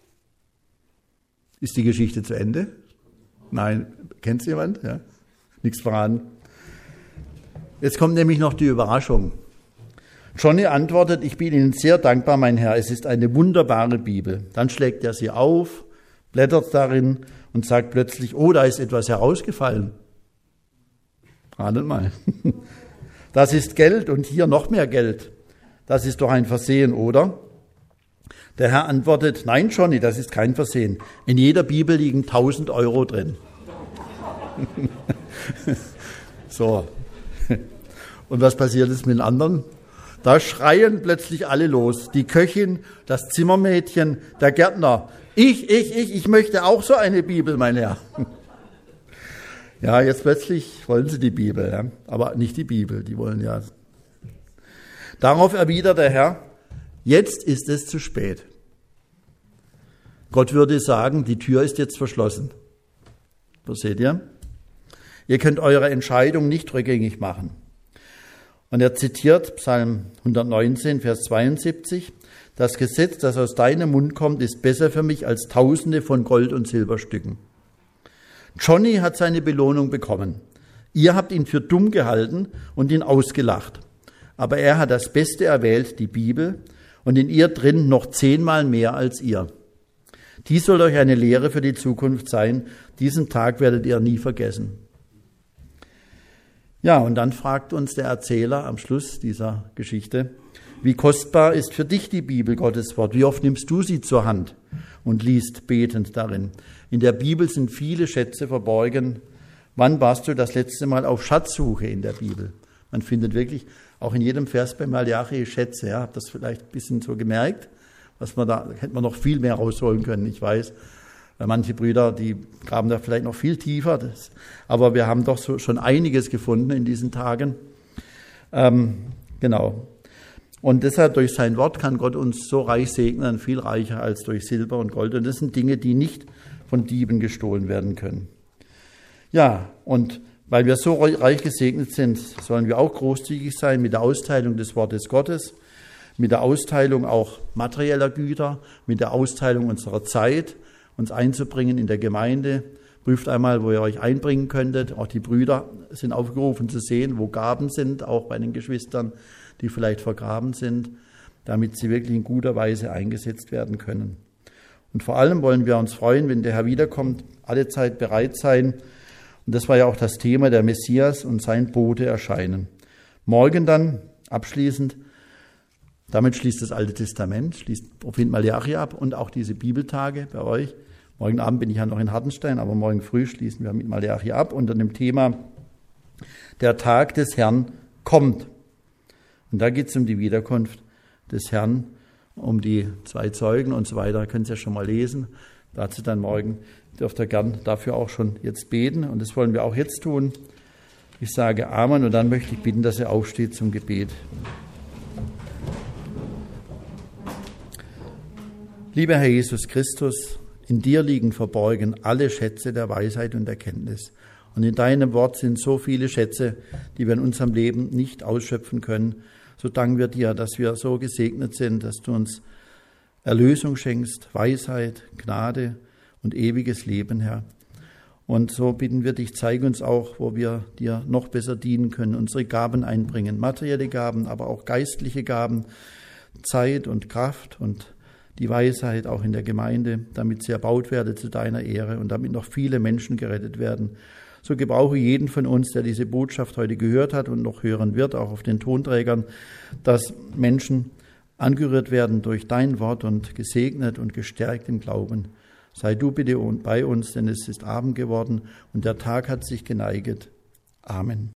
Ist die Geschichte zu Ende? Nein, kennt es jemand? Ja? Nichts verraten. Jetzt kommt nämlich noch die Überraschung. Johnny antwortet, ich bin Ihnen sehr dankbar, mein Herr, es ist eine wunderbare Bibel. Dann schlägt er sie auf, blättert darin und sagt plötzlich, oh, da ist etwas herausgefallen. Ratet mal. Das ist Geld und hier noch mehr Geld. Das ist doch ein Versehen, oder? Der Herr antwortet, nein, Johnny, das ist kein Versehen. In jeder Bibel liegen tausend Euro drin. So. Und was passiert jetzt mit den anderen? Da schreien plötzlich alle los. Die Köchin, das Zimmermädchen, der Gärtner. Ich, ich, ich, ich möchte auch so eine Bibel, mein Herr. Ja, jetzt plötzlich wollen sie die Bibel, ja? Aber nicht die Bibel, die wollen ja. Darauf erwidert der Herr, jetzt ist es zu spät. Gott würde sagen, die Tür ist jetzt verschlossen. Versteht ihr? Ihr könnt eure Entscheidung nicht rückgängig machen. Und er zitiert Psalm hundertneunzehn, Vers zweiundsiebzig, das Gesetz, das aus deinem Mund kommt, ist besser für mich als Tausende von Gold- und Silberstücken. Johnny hat seine Belohnung bekommen. Ihr habt ihn für dumm gehalten und ihn ausgelacht. Aber er hat das Beste erwählt, die Bibel, und in ihr drin noch zehnmal mehr als ihr. Dies soll euch eine Lehre für die Zukunft sein. Diesen Tag werdet ihr nie vergessen. Ja, und dann fragt uns der Erzähler am Schluss dieser Geschichte, wie kostbar ist für dich die Bibel, Gottes Wort? Wie oft nimmst du sie zur Hand und liest betend darin? In der Bibel sind viele Schätze verborgen. Wann warst du das letzte Mal auf Schatzsuche in der Bibel? Man findet wirklich auch in jedem Vers bei Malachi Schätze. Ja, habt das vielleicht ein bisschen so gemerkt? Was man da, hätte man noch viel mehr rausholen können, ich weiß. Weil manche Brüder, die graben da vielleicht noch viel tiefer. Das, aber wir haben doch so, schon einiges gefunden in diesen Tagen. Ähm, genau. Und deshalb durch sein Wort kann Gott uns so reich segnen, viel reicher als durch Silber und Gold. Und das sind Dinge, die nicht von Dieben gestohlen werden können. Ja, und weil wir so reich gesegnet sind, sollen wir auch großzügig sein mit der Austeilung des Wortes Gottes, mit der Austeilung auch materieller Güter, mit der Austeilung unserer Zeit, uns einzubringen in der Gemeinde. Prüft einmal, wo ihr euch einbringen könntet. Auch die Brüder sind aufgerufen zu sehen, wo Gaben sind, auch bei den Geschwistern, die vielleicht vergraben sind, damit sie wirklich in guter Weise eingesetzt werden können. Und vor allem wollen wir uns freuen, wenn der Herr wiederkommt, alle Zeit bereit sein. Und das war ja auch das Thema, der Messias und sein Bote erscheinen. Morgen dann, abschließend, damit schließt das Alte Testament, schließt Prophet Malachi ab und auch diese Bibeltage bei euch. Morgen Abend bin ich ja noch in Hartenstein, aber morgen früh schließen wir mit Malachi ab unter dem Thema der Tag des Herrn kommt. Und da geht es um die Wiederkunft des Herrn, um die zwei Zeugen und so weiter. Ihr könnt es ja schon mal lesen. Dazu dann morgen dürft ihr gern dafür auch schon jetzt beten. Und das wollen wir auch jetzt tun. Ich sage Amen und dann möchte ich bitten, dass er aufsteht zum Gebet. Lieber Herr Jesus Christus, in dir liegen verborgen alle Schätze der Weisheit und Erkenntnis. Und in deinem Wort sind so viele Schätze, die wir in unserem Leben nicht ausschöpfen können. So danken wir dir, dass wir so gesegnet sind, dass du uns Erlösung schenkst, Weisheit, Gnade und ewiges Leben, Herr. Und so bitten wir dich, zeige uns auch, wo wir dir noch besser dienen können, unsere Gaben einbringen, materielle Gaben, aber auch geistliche Gaben, Zeit und Kraft und die Weisheit auch in der Gemeinde, damit sie erbaut werde zu deiner Ehre und damit noch viele Menschen gerettet werden. So gebrauche jeden von uns, der diese Botschaft heute gehört hat und noch hören wird, auch auf den Tonträgern, dass Menschen angerührt werden durch dein Wort und gesegnet und gestärkt im Glauben. Sei du bitte bei uns, denn es ist Abend geworden und der Tag hat sich geneiget. Amen.